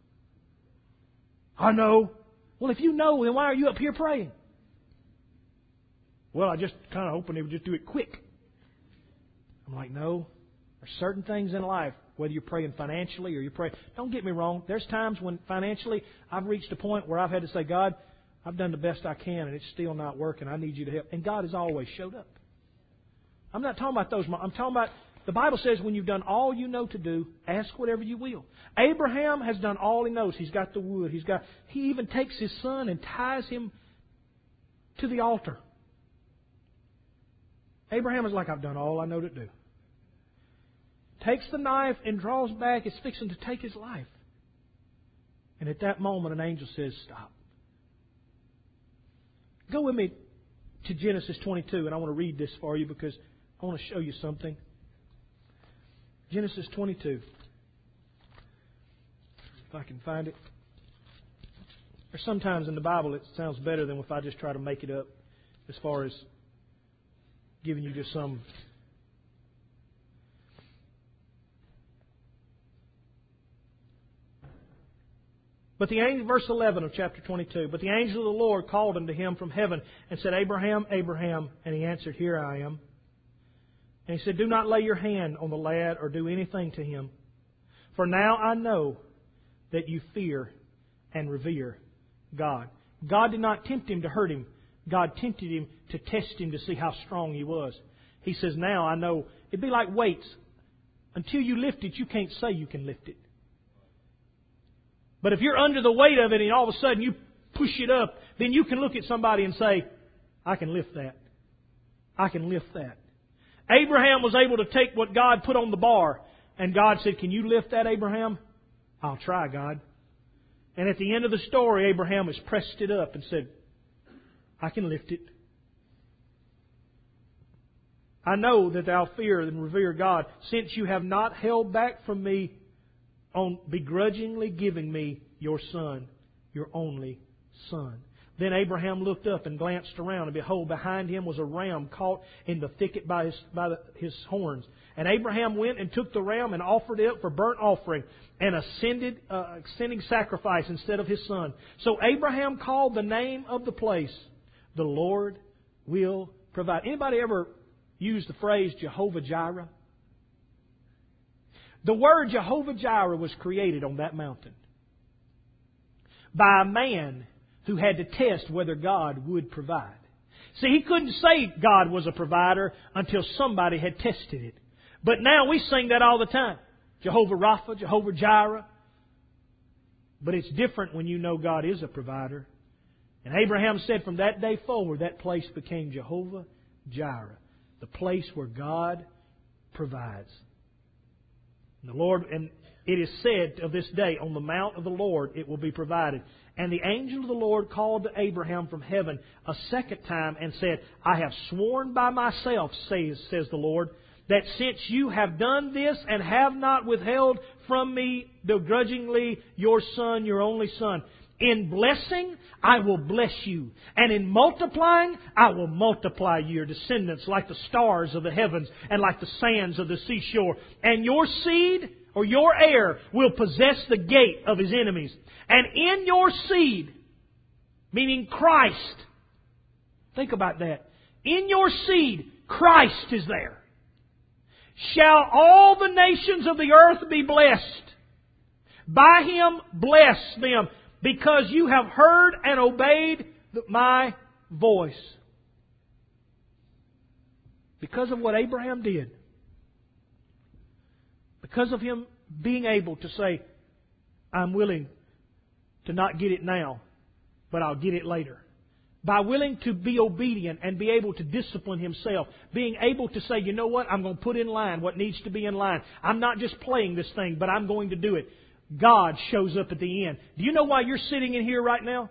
I know. Well, if you know, then why are you up here praying? Well, I just kind of hoping they would just do it quick. I'm like, no. There's certain things in life, whether you're praying financially or you're praying. Don't get me wrong. There's times when financially I've reached a point where I've had to say, God, I've done the best I can and it's still not working. I need you to help. And God has always showed up. I'm not talking about those. I'm talking about, the Bible says when you've done all you know to do, ask whatever you will. Abraham has done all he knows. He's got the wood. He even takes his son and ties him to the altar. Abraham is like, I've done all I know to do. Takes the knife and draws back. It's fixing to take his life. And at that moment, an angel says, stop. Go with me to Genesis 22, and I want to read this for you because I want to show you something. Genesis 22. If I can find it. Or sometimes in the Bible it sounds better than if I just try to make it up as far as giving you just some. But the angel, verse 11 of chapter 22, but the angel of the Lord called unto him from heaven and said, Abraham, Abraham. And he answered, Here I am. And he said, Do not lay your hand on the lad or do anything to him. For now I know that you fear and revere God. God did not tempt him to hurt him. God tempted him to test him to see how strong he was. He says, now I know. It'd be like weights. Until you lift it, you can't say you can lift it. But if you're under the weight of it and all of a sudden you push it up, then you can look at somebody and say, I can lift that. I can lift that. Abraham was able to take what God put on the bar, and God said, Can you lift that, Abraham? I'll try, God. And at the end of the story, Abraham has pressed it up and said, I can lift it. I know that thou fear and revere God, since you have not held back from me on begrudgingly giving me your son, your only son. Then Abraham looked up and glanced around, and behold, behind him was a ram caught in the thicket by his horns. And Abraham went and took the ram and offered it for burnt offering and ascending sacrifice instead of his son. So Abraham called the name of the place, The Lord Will Provide. Anybody ever use the phrase Jehovah Jireh? The word Jehovah Jireh was created on that mountain by a man who had to test whether God would provide. See, he couldn't say God was a provider until somebody had tested it. But now we sing that all the time. Jehovah Rapha, Jehovah Jireh. But it's different when you know God is a provider. And Abraham said from that day forward, that place became Jehovah Jireh, the place where God provides. And the Lord, and it is said of this day, on the mount of the Lord it will be provided. And the angel of the Lord called to Abraham from heaven a second time and said, I have sworn by myself, says the Lord, that since you have done this and have not withheld from me begrudgingly your son, your only son, in blessing I will bless you, and in multiplying I will multiply your descendants like the stars of the heavens and like the sands of the seashore. And your seed, or your heir, will possess the gate of his enemies. And in your seed, meaning Christ, think about that. In your seed, Christ is there. Shall all the nations of the earth be blessed. By Him bless them, because you have heard and obeyed my voice. Because of what Abraham did. Because of him being able to say, I'm willing to not get it now, but I'll get it later. By willing to be obedient and be able to discipline himself. Being able to say, you know what, I'm going to put in line what needs to be in line. I'm not just playing this thing, but I'm going to do it. God shows up at the end. Do you know why you're sitting in here right now?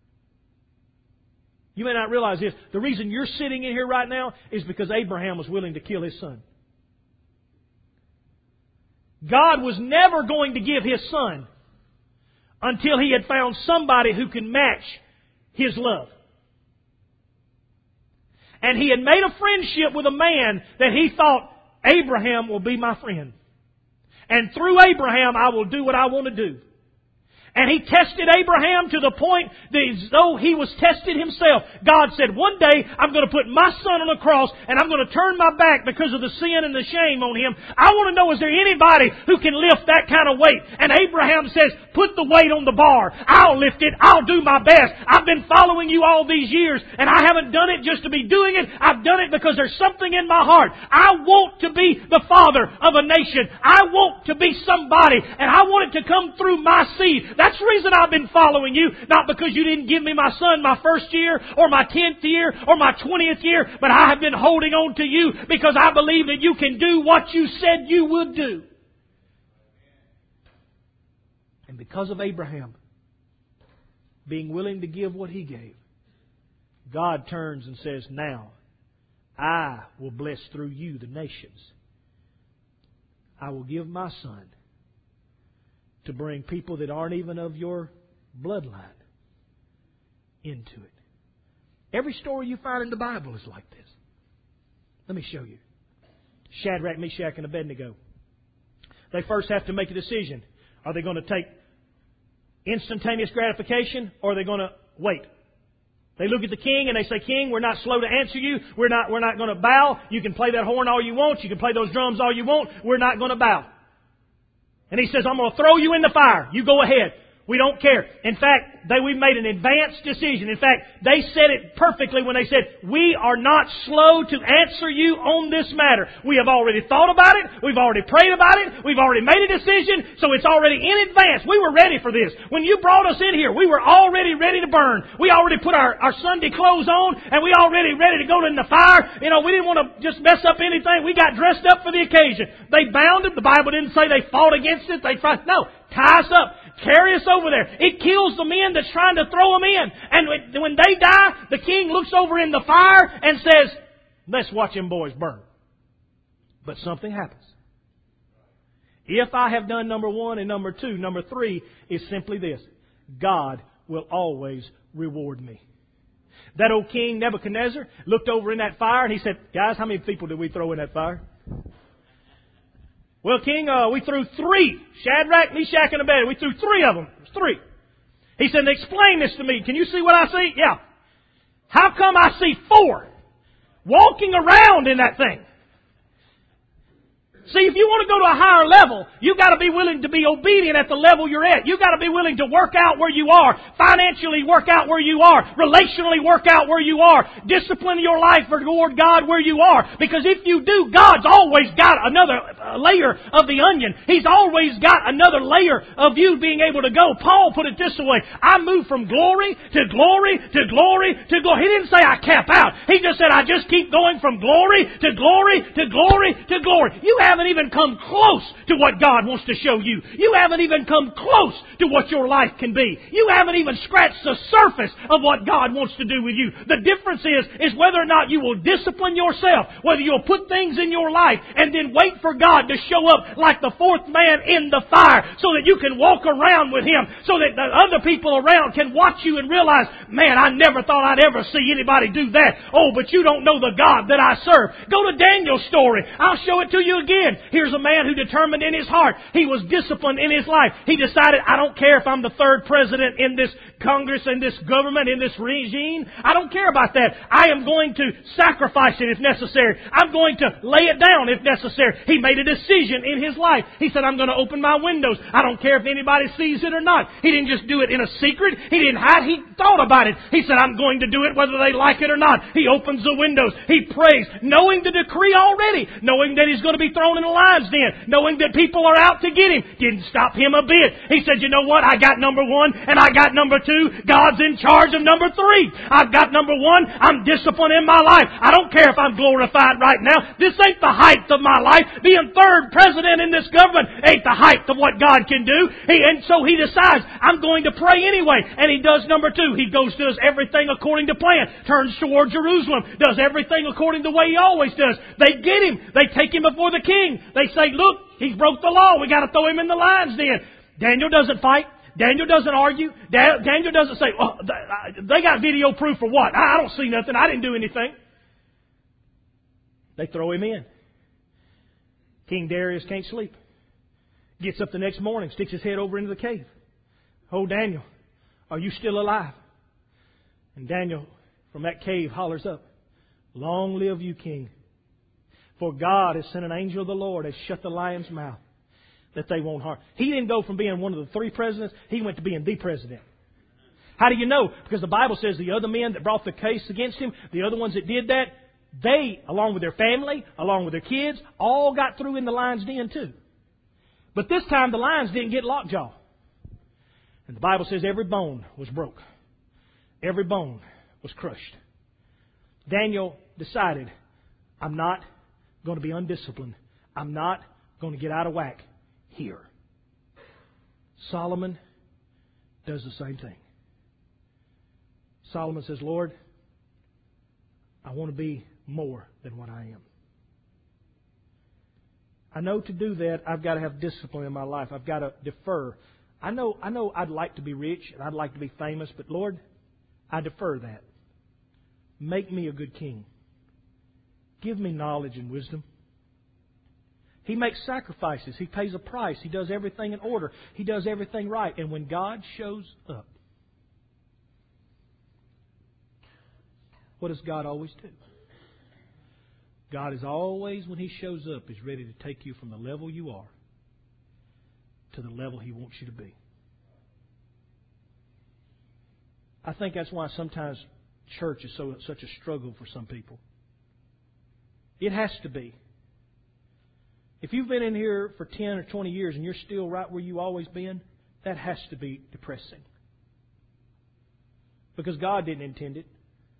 You may not realize this. The reason you're sitting in here right now is because Abraham was willing to kill his son. God was never going to give His son until He had found somebody who can match His love. And He had made a friendship with a man that He thought, Abraham will be my friend. And through Abraham I will do what I want to do. And He tested Abraham to the point that as though he was tested himself. God said, one day I'm going to put my son on the cross and I'm going to turn my back because of the sin and the shame on him. I want to know, is there anybody who can lift that kind of weight? And Abraham says, put the weight on the bar. I'll lift it. I'll do my best. I've been following you all these years and I haven't done it just to be doing it. I've done it because there's something in my heart. I want to be the father of a nation. I want to be somebody and I want it to come through my seed. That's the reason I've been following you. Not because you didn't give me my son my first year or my 10th year or my 20th year. But I have been holding on to you because I believe that you can do what you said you would do. And because of Abraham being willing to give what he gave, God turns and says, now I will bless through you the nations. I will give my son to bring people that aren't even of your bloodline into it. Every story you find in the Bible is like this. Let me show you. Shadrach, Meshach, and Abednego. They first have to make a decision. Are they going to take instantaneous gratification, or are they going to wait? They look at the king and they say, King, we're not slow to answer you. We're not going to bow. You can play that horn all you want. You can play those drums all you want. We're not going to bow. And he says, I'm going to throw you in the fire. You go ahead. We don't care. In fact, we've made an advanced decision. In fact, they said it perfectly when they said, we are not slow to answer you on this matter. We have already thought about it. We've already prayed about it. We've already made a decision. So it's already in advance. We were ready for this. When you brought us in here, we were already ready to burn. We already put our Sunday clothes on, and we already ready to go in the fire. You know, we didn't want to just mess up anything. We got dressed up for the occasion. They bound him. The Bible didn't say they fought against it. No, tie us up. Carry us over there. It kills the men that's trying to throw them in. And when they die, the king looks over in the fire and says, let's watch them boys burn. But something happens. If I have done number one and number two, number three is simply this. God will always reward me. That old king Nebuchadnezzar looked over in that fire and he said, guys, how many people did we throw in that fire? Well, King, we threw 3. Shadrach, Meshach, and Abednego. We threw 3 of them. There's 3. He said, explain this to me. Can you see what I see? Yeah. How come I see 4 walking around in that thing? See, if you want to go to a higher level, you've got to be willing to be obedient at the level you're at. You've got to be willing to work out where you are, financially work out where you are, relationally work out where you are, discipline your life toward God where you are. Because if you do, God's always got another layer of the onion. He's always got another layer of you being able to go. Paul put it this way, I move from glory to glory to glory to glory. He didn't say I cap out. He just said I just keep going from glory to glory to glory to glory. You haven't even come close to what God wants to show you. You haven't even come close to what your life can be. You haven't even scratched the surface of what God wants to do with you. The difference is whether or not you will discipline yourself, whether you'll put things in your life and then wait for God to show up like the 4th man in the fire so that you can walk around with Him, so that the other people around can watch you and realize, man, I never thought I'd ever see anybody do that. Oh, but you don't know the God that I serve. Go to Daniel's story. I'll show it to you again. Here's a man who determined in his heart. He was disciplined in his life. He decided, I don't care if I'm the 3rd president in this Congress, in this government, in this regime. I don't care about that. I am going to sacrifice it if necessary. I'm going to lay it down if necessary. He made a decision in his life. He said, I'm going to open my windows. I don't care if anybody sees it or not. He didn't just do it in a secret. He didn't hide. He thought about it. He said, I'm going to do it whether they like it or not. He opens the windows. He prays, knowing the decree already, knowing that he's going to be thrown in the lion's den, knowing that people are out to get him. Didn't stop him a bit. He said, you know what? I got number 1 and I got number 2. God's in charge of number 3. I've got number 1. I'm disciplined in my life. I don't care if I'm glorified right now. This ain't the height of my life. Being 3rd president in this government ain't the height of what God can do. And so he decides, I'm going to pray anyway. And he does number 2. He does everything according to plan. Turns toward Jerusalem. Does everything according to the way he always does. They get him. They take him before the king. They say, look, he's broke the law. We got to throw him in the lion's den. Daniel doesn't fight. Daniel doesn't argue. Daniel doesn't say, oh, they got video proof for what? I don't see nothing. I didn't do anything. They throw him in. King Darius can't sleep. Gets up the next morning, sticks his head over into the cave. Oh, Daniel, are you still alive? And Daniel, from that cave, hollers up, long live you, King. For God has sent an angel of the Lord, has shut the lion's mouth, that they won't harm. He didn't go from being one of the 3 presidents, he went to being the president. How do you know? Because the Bible says the other men that brought the case against him, the other ones that did that, they, along with their family, along with their kids, all got through in the lion's den too. But this time the lions didn't get lockjaw. And the Bible says every bone was broke. Every bone was crushed. Daniel decided, I'm not going to be undisciplined. I'm not going to get out of whack here. Solomon does the same thing. Solomon says, Lord, I want to be more than what I am. I know to do that, I've got to have discipline in my life. I've got to defer. I know I'd like to be rich and I'd like to be famous, but Lord, I defer that. Make me a good king. Give me knowledge and wisdom. He makes sacrifices. He pays a price. He does everything in order. He does everything right. And when God shows up, what does God always do? God is always, when He shows up, is ready to take you from the level you are to the level He wants you to be. I think that's why sometimes church is such a struggle for some people. It has to be. If you've been in here for 10 or 20 years and you're still right where you've always been, that has to be depressing. Because God didn't intend it.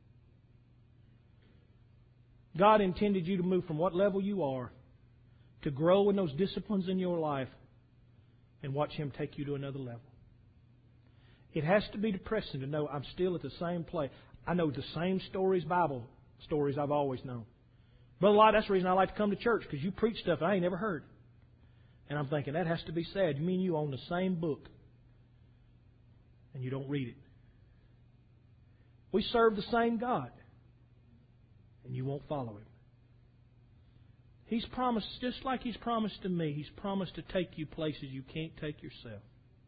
God intended you to move from what level you are to grow in those disciplines in your life and watch Him take you to another level. It has to be depressing to know I'm still at the same place. I know the same stories, Bible stories I've always known. Brother Lott, that's the reason I like to come to church, because you preach stuff I ain't never heard. And I'm thinking, that has to be sad. You mean you own the same book and you don't read it? We serve the same God and you won't follow Him. He's promised, just like He's promised to me, He's promised to take you places you can't take yourself.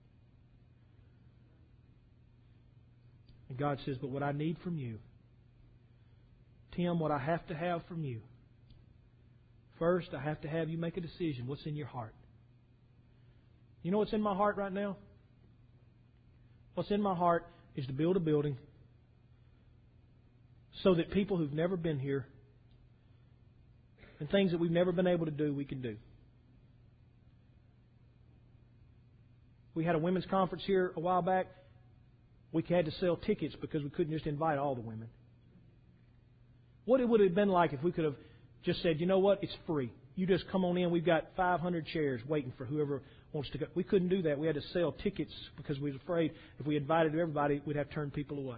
And God says, but what I need from you, Tim, what I have to have from you, first, I have to have you make a decision. What's in your heart? You know what's in my heart right now? What's in my heart is to build a building so that people who've never been here and things that we've never been able to do, we can do. We had a women's conference here a while back. We had to sell tickets because we couldn't just invite all the women. What it would have been like if we could have just said, you know what, it's free. You just come on in. We've got 500 chairs waiting for whoever wants to go. We couldn't do that. We had to sell tickets because we were afraid if we invited everybody, we'd have to turn people away.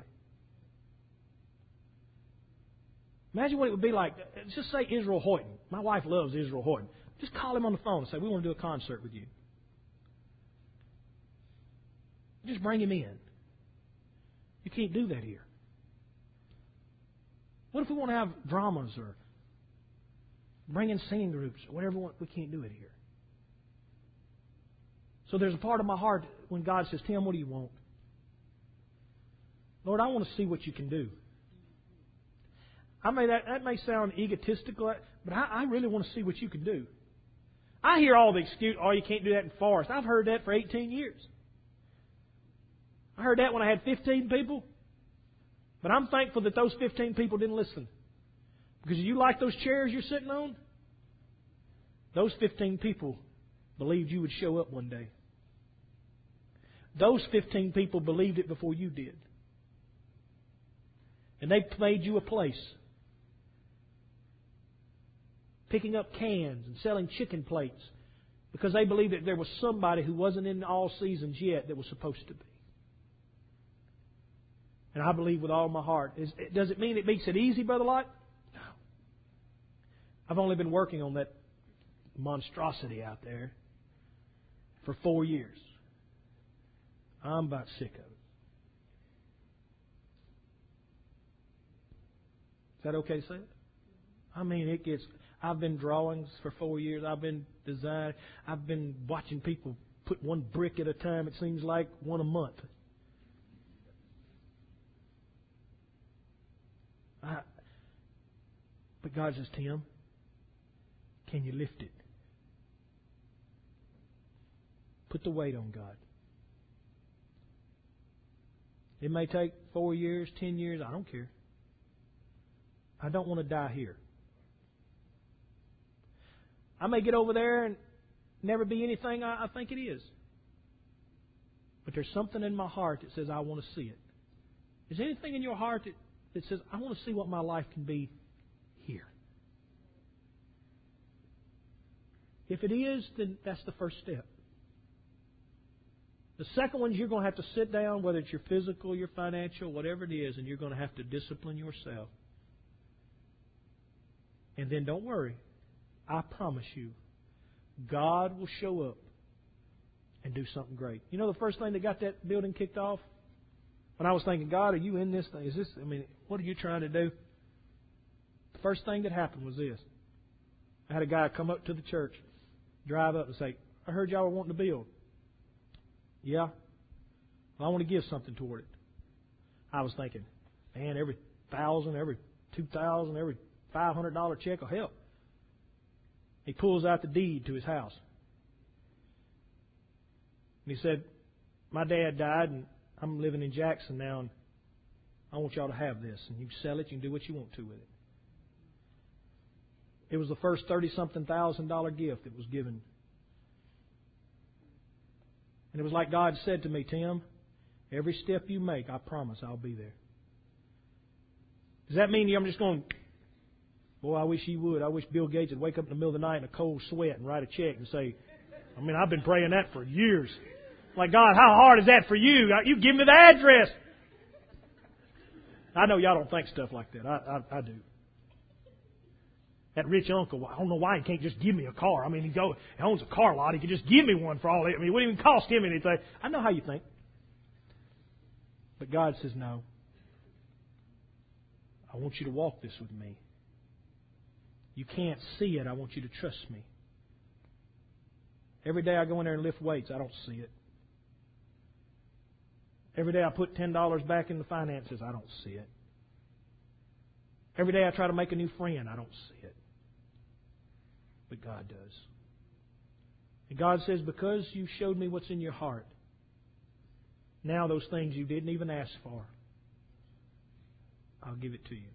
Imagine what it would be like. Just say Israel Hoyton. My wife loves Israel Hoyton. Just call him on the phone and say, we want to do a concert with you. Just bring him in. You can't do that here. What if we want to have dramas or bring in singing groups or whatever? We can't do it here. So there's a part of my heart when God says, Tim, what do you want? Lord, I want to see what you can do. That may sound egotistical, but I really want to see what you can do. I hear all the excuse, oh, you can't do that in Forest. I've heard that for 18 years. I heard that when I had 15 people. But I'm thankful that those 15 people didn't listen. Because you like those chairs you're sitting on? Those 15 people believed you would show up one day. Those 15 people believed it before you did. And they made you a place. Picking up cans and selling chicken plates. Because they believed that there was somebody who wasn't in all seasons yet that was supposed to be. And I believe with all my heart. Does it mean it makes it easy, Brother Lott? No. I've only been working on that monstrosity out there for 4 years. I'm about sick of it. Is that okay to say it? I mean, I've been drawings for 4 years. I've been designing. I've been watching people put one brick at a time. It seems like one a month. But God says, Tim, can you lift it? Put the weight on God. It may take 4 years, 10 years. I don't care. I don't want to die here. I may get over there and never be anything I think it is. But there's something in my heart that says I want to see it. Is there anything in your heart that says I want to see what my life can be here? If it is, then that's the first step. The second one is you're going to have to sit down, whether it's your physical, your financial, whatever it is, and you're going to have to discipline yourself. And then don't worry. I promise you, God will show up and do something great. You know the first thing that got that building kicked off? When I was thinking, God, are you in this thing? What are you trying to do? The first thing that happened was this. I had a guy come up to the church. drive up and say, I heard y'all were wanting to build. Yeah. Well, I want to give something toward it. I was thinking, man, every $1,000, every $2,000, every $500 check will help. He pulls out the deed to his house. And he said, my dad died and I'm living in Jackson now and I want y'all to have this. And you can sell it, you can do what you want to with it. It was the first $30-something thousand gift that was given. And it was like God said to me, Tim, every step you make, I promise I'll be there. Does that mean I'm just going, boy, I wish he would. I wish Bill Gates would wake up in the middle of the night in a cold sweat and write a check and say, I've been praying that for years. Like, God, how hard is that for you? You give me the address. I know y'all don't think stuff like that. I do. That rich uncle, I don't know why he can't just give me a car. He owns a car lot. He could just give me one for all it. It wouldn't even cost him anything. I know how you think. But God says, no. I want you to walk this with me. You can't see it. I want you to trust me. Every day I go in there and lift weights, I don't see it. Every day I put $10 back in the finances, I don't see it. Every day I try to make a new friend, I don't see it. But God does. And God says, because you showed me what's in your heart, now those things you didn't even ask for, I'll give it to you.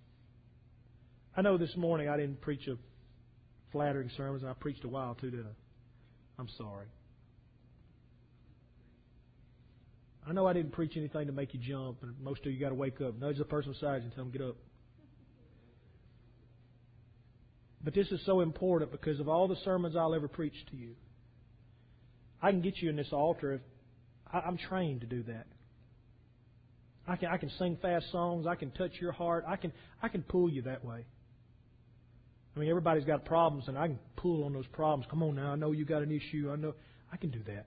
I know this morning I didn't preach a flattering sermon. I preached a while too, didn't I? I'm sorry. I know I didn't preach anything to make you jump, and most of you got to wake up. Nudge the person beside you and tell them, get up. But this is so important because of all the sermons I'll ever preach to you. I can get you in this altar if I'm trained to do that. I can sing fast songs. I can touch your heart. I can pull you that way. Everybody's got problems, and I can pull on those problems. Come on now, I know you got an issue. I know I can do that.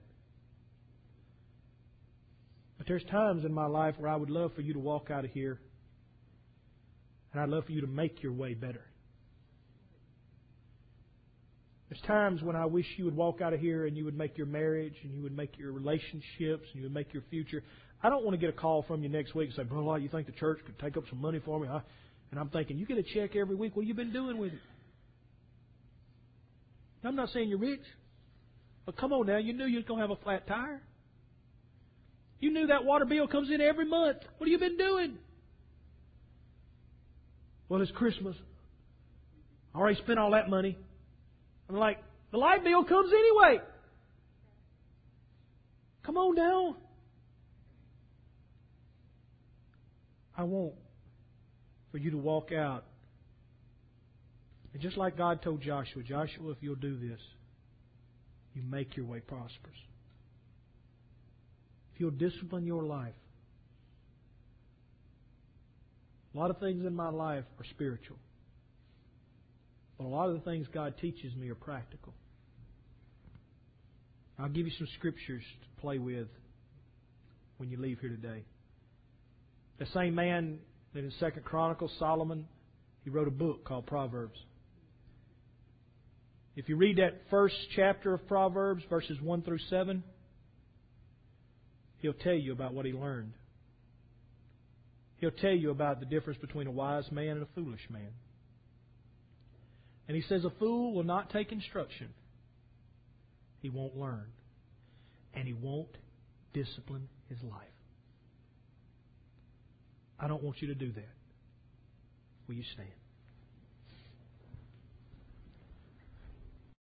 But there's times in my life where I would love for you to walk out of here, and I'd love for you to make your way better. There's times when I wish you would walk out of here and you would make your marriage and you would make your relationships and you would make your future. I don't want to get a call from you next week and say, Brother, you think the church could take up some money for me? And I'm thinking, you get a check every week. What have you been doing with it? I'm not saying you're rich. But come on now, you knew you was going to have a flat tire. You knew that water bill comes in every month. What have you been doing? Well, it's Christmas. I already spent all that money. I'm like, the light bill comes anyway. Come on now. I want for you to walk out. And just like God told Joshua, Joshua, if you'll do this, you make your way prosperous. If you'll discipline your life. A lot of things in my life are spiritual. But a lot of the things God teaches me are practical. I'll give you some scriptures to play with when you leave here today. The same man that in 2 Chronicles, Solomon, he wrote a book called Proverbs. If you read that first chapter of Proverbs, verses 1 through 7, he'll tell you about what he learned. He'll tell you about the difference between a wise man and a foolish man. And he says a fool will not take instruction. He won't learn. And he won't discipline his life. I don't want you to do that. Will you stand?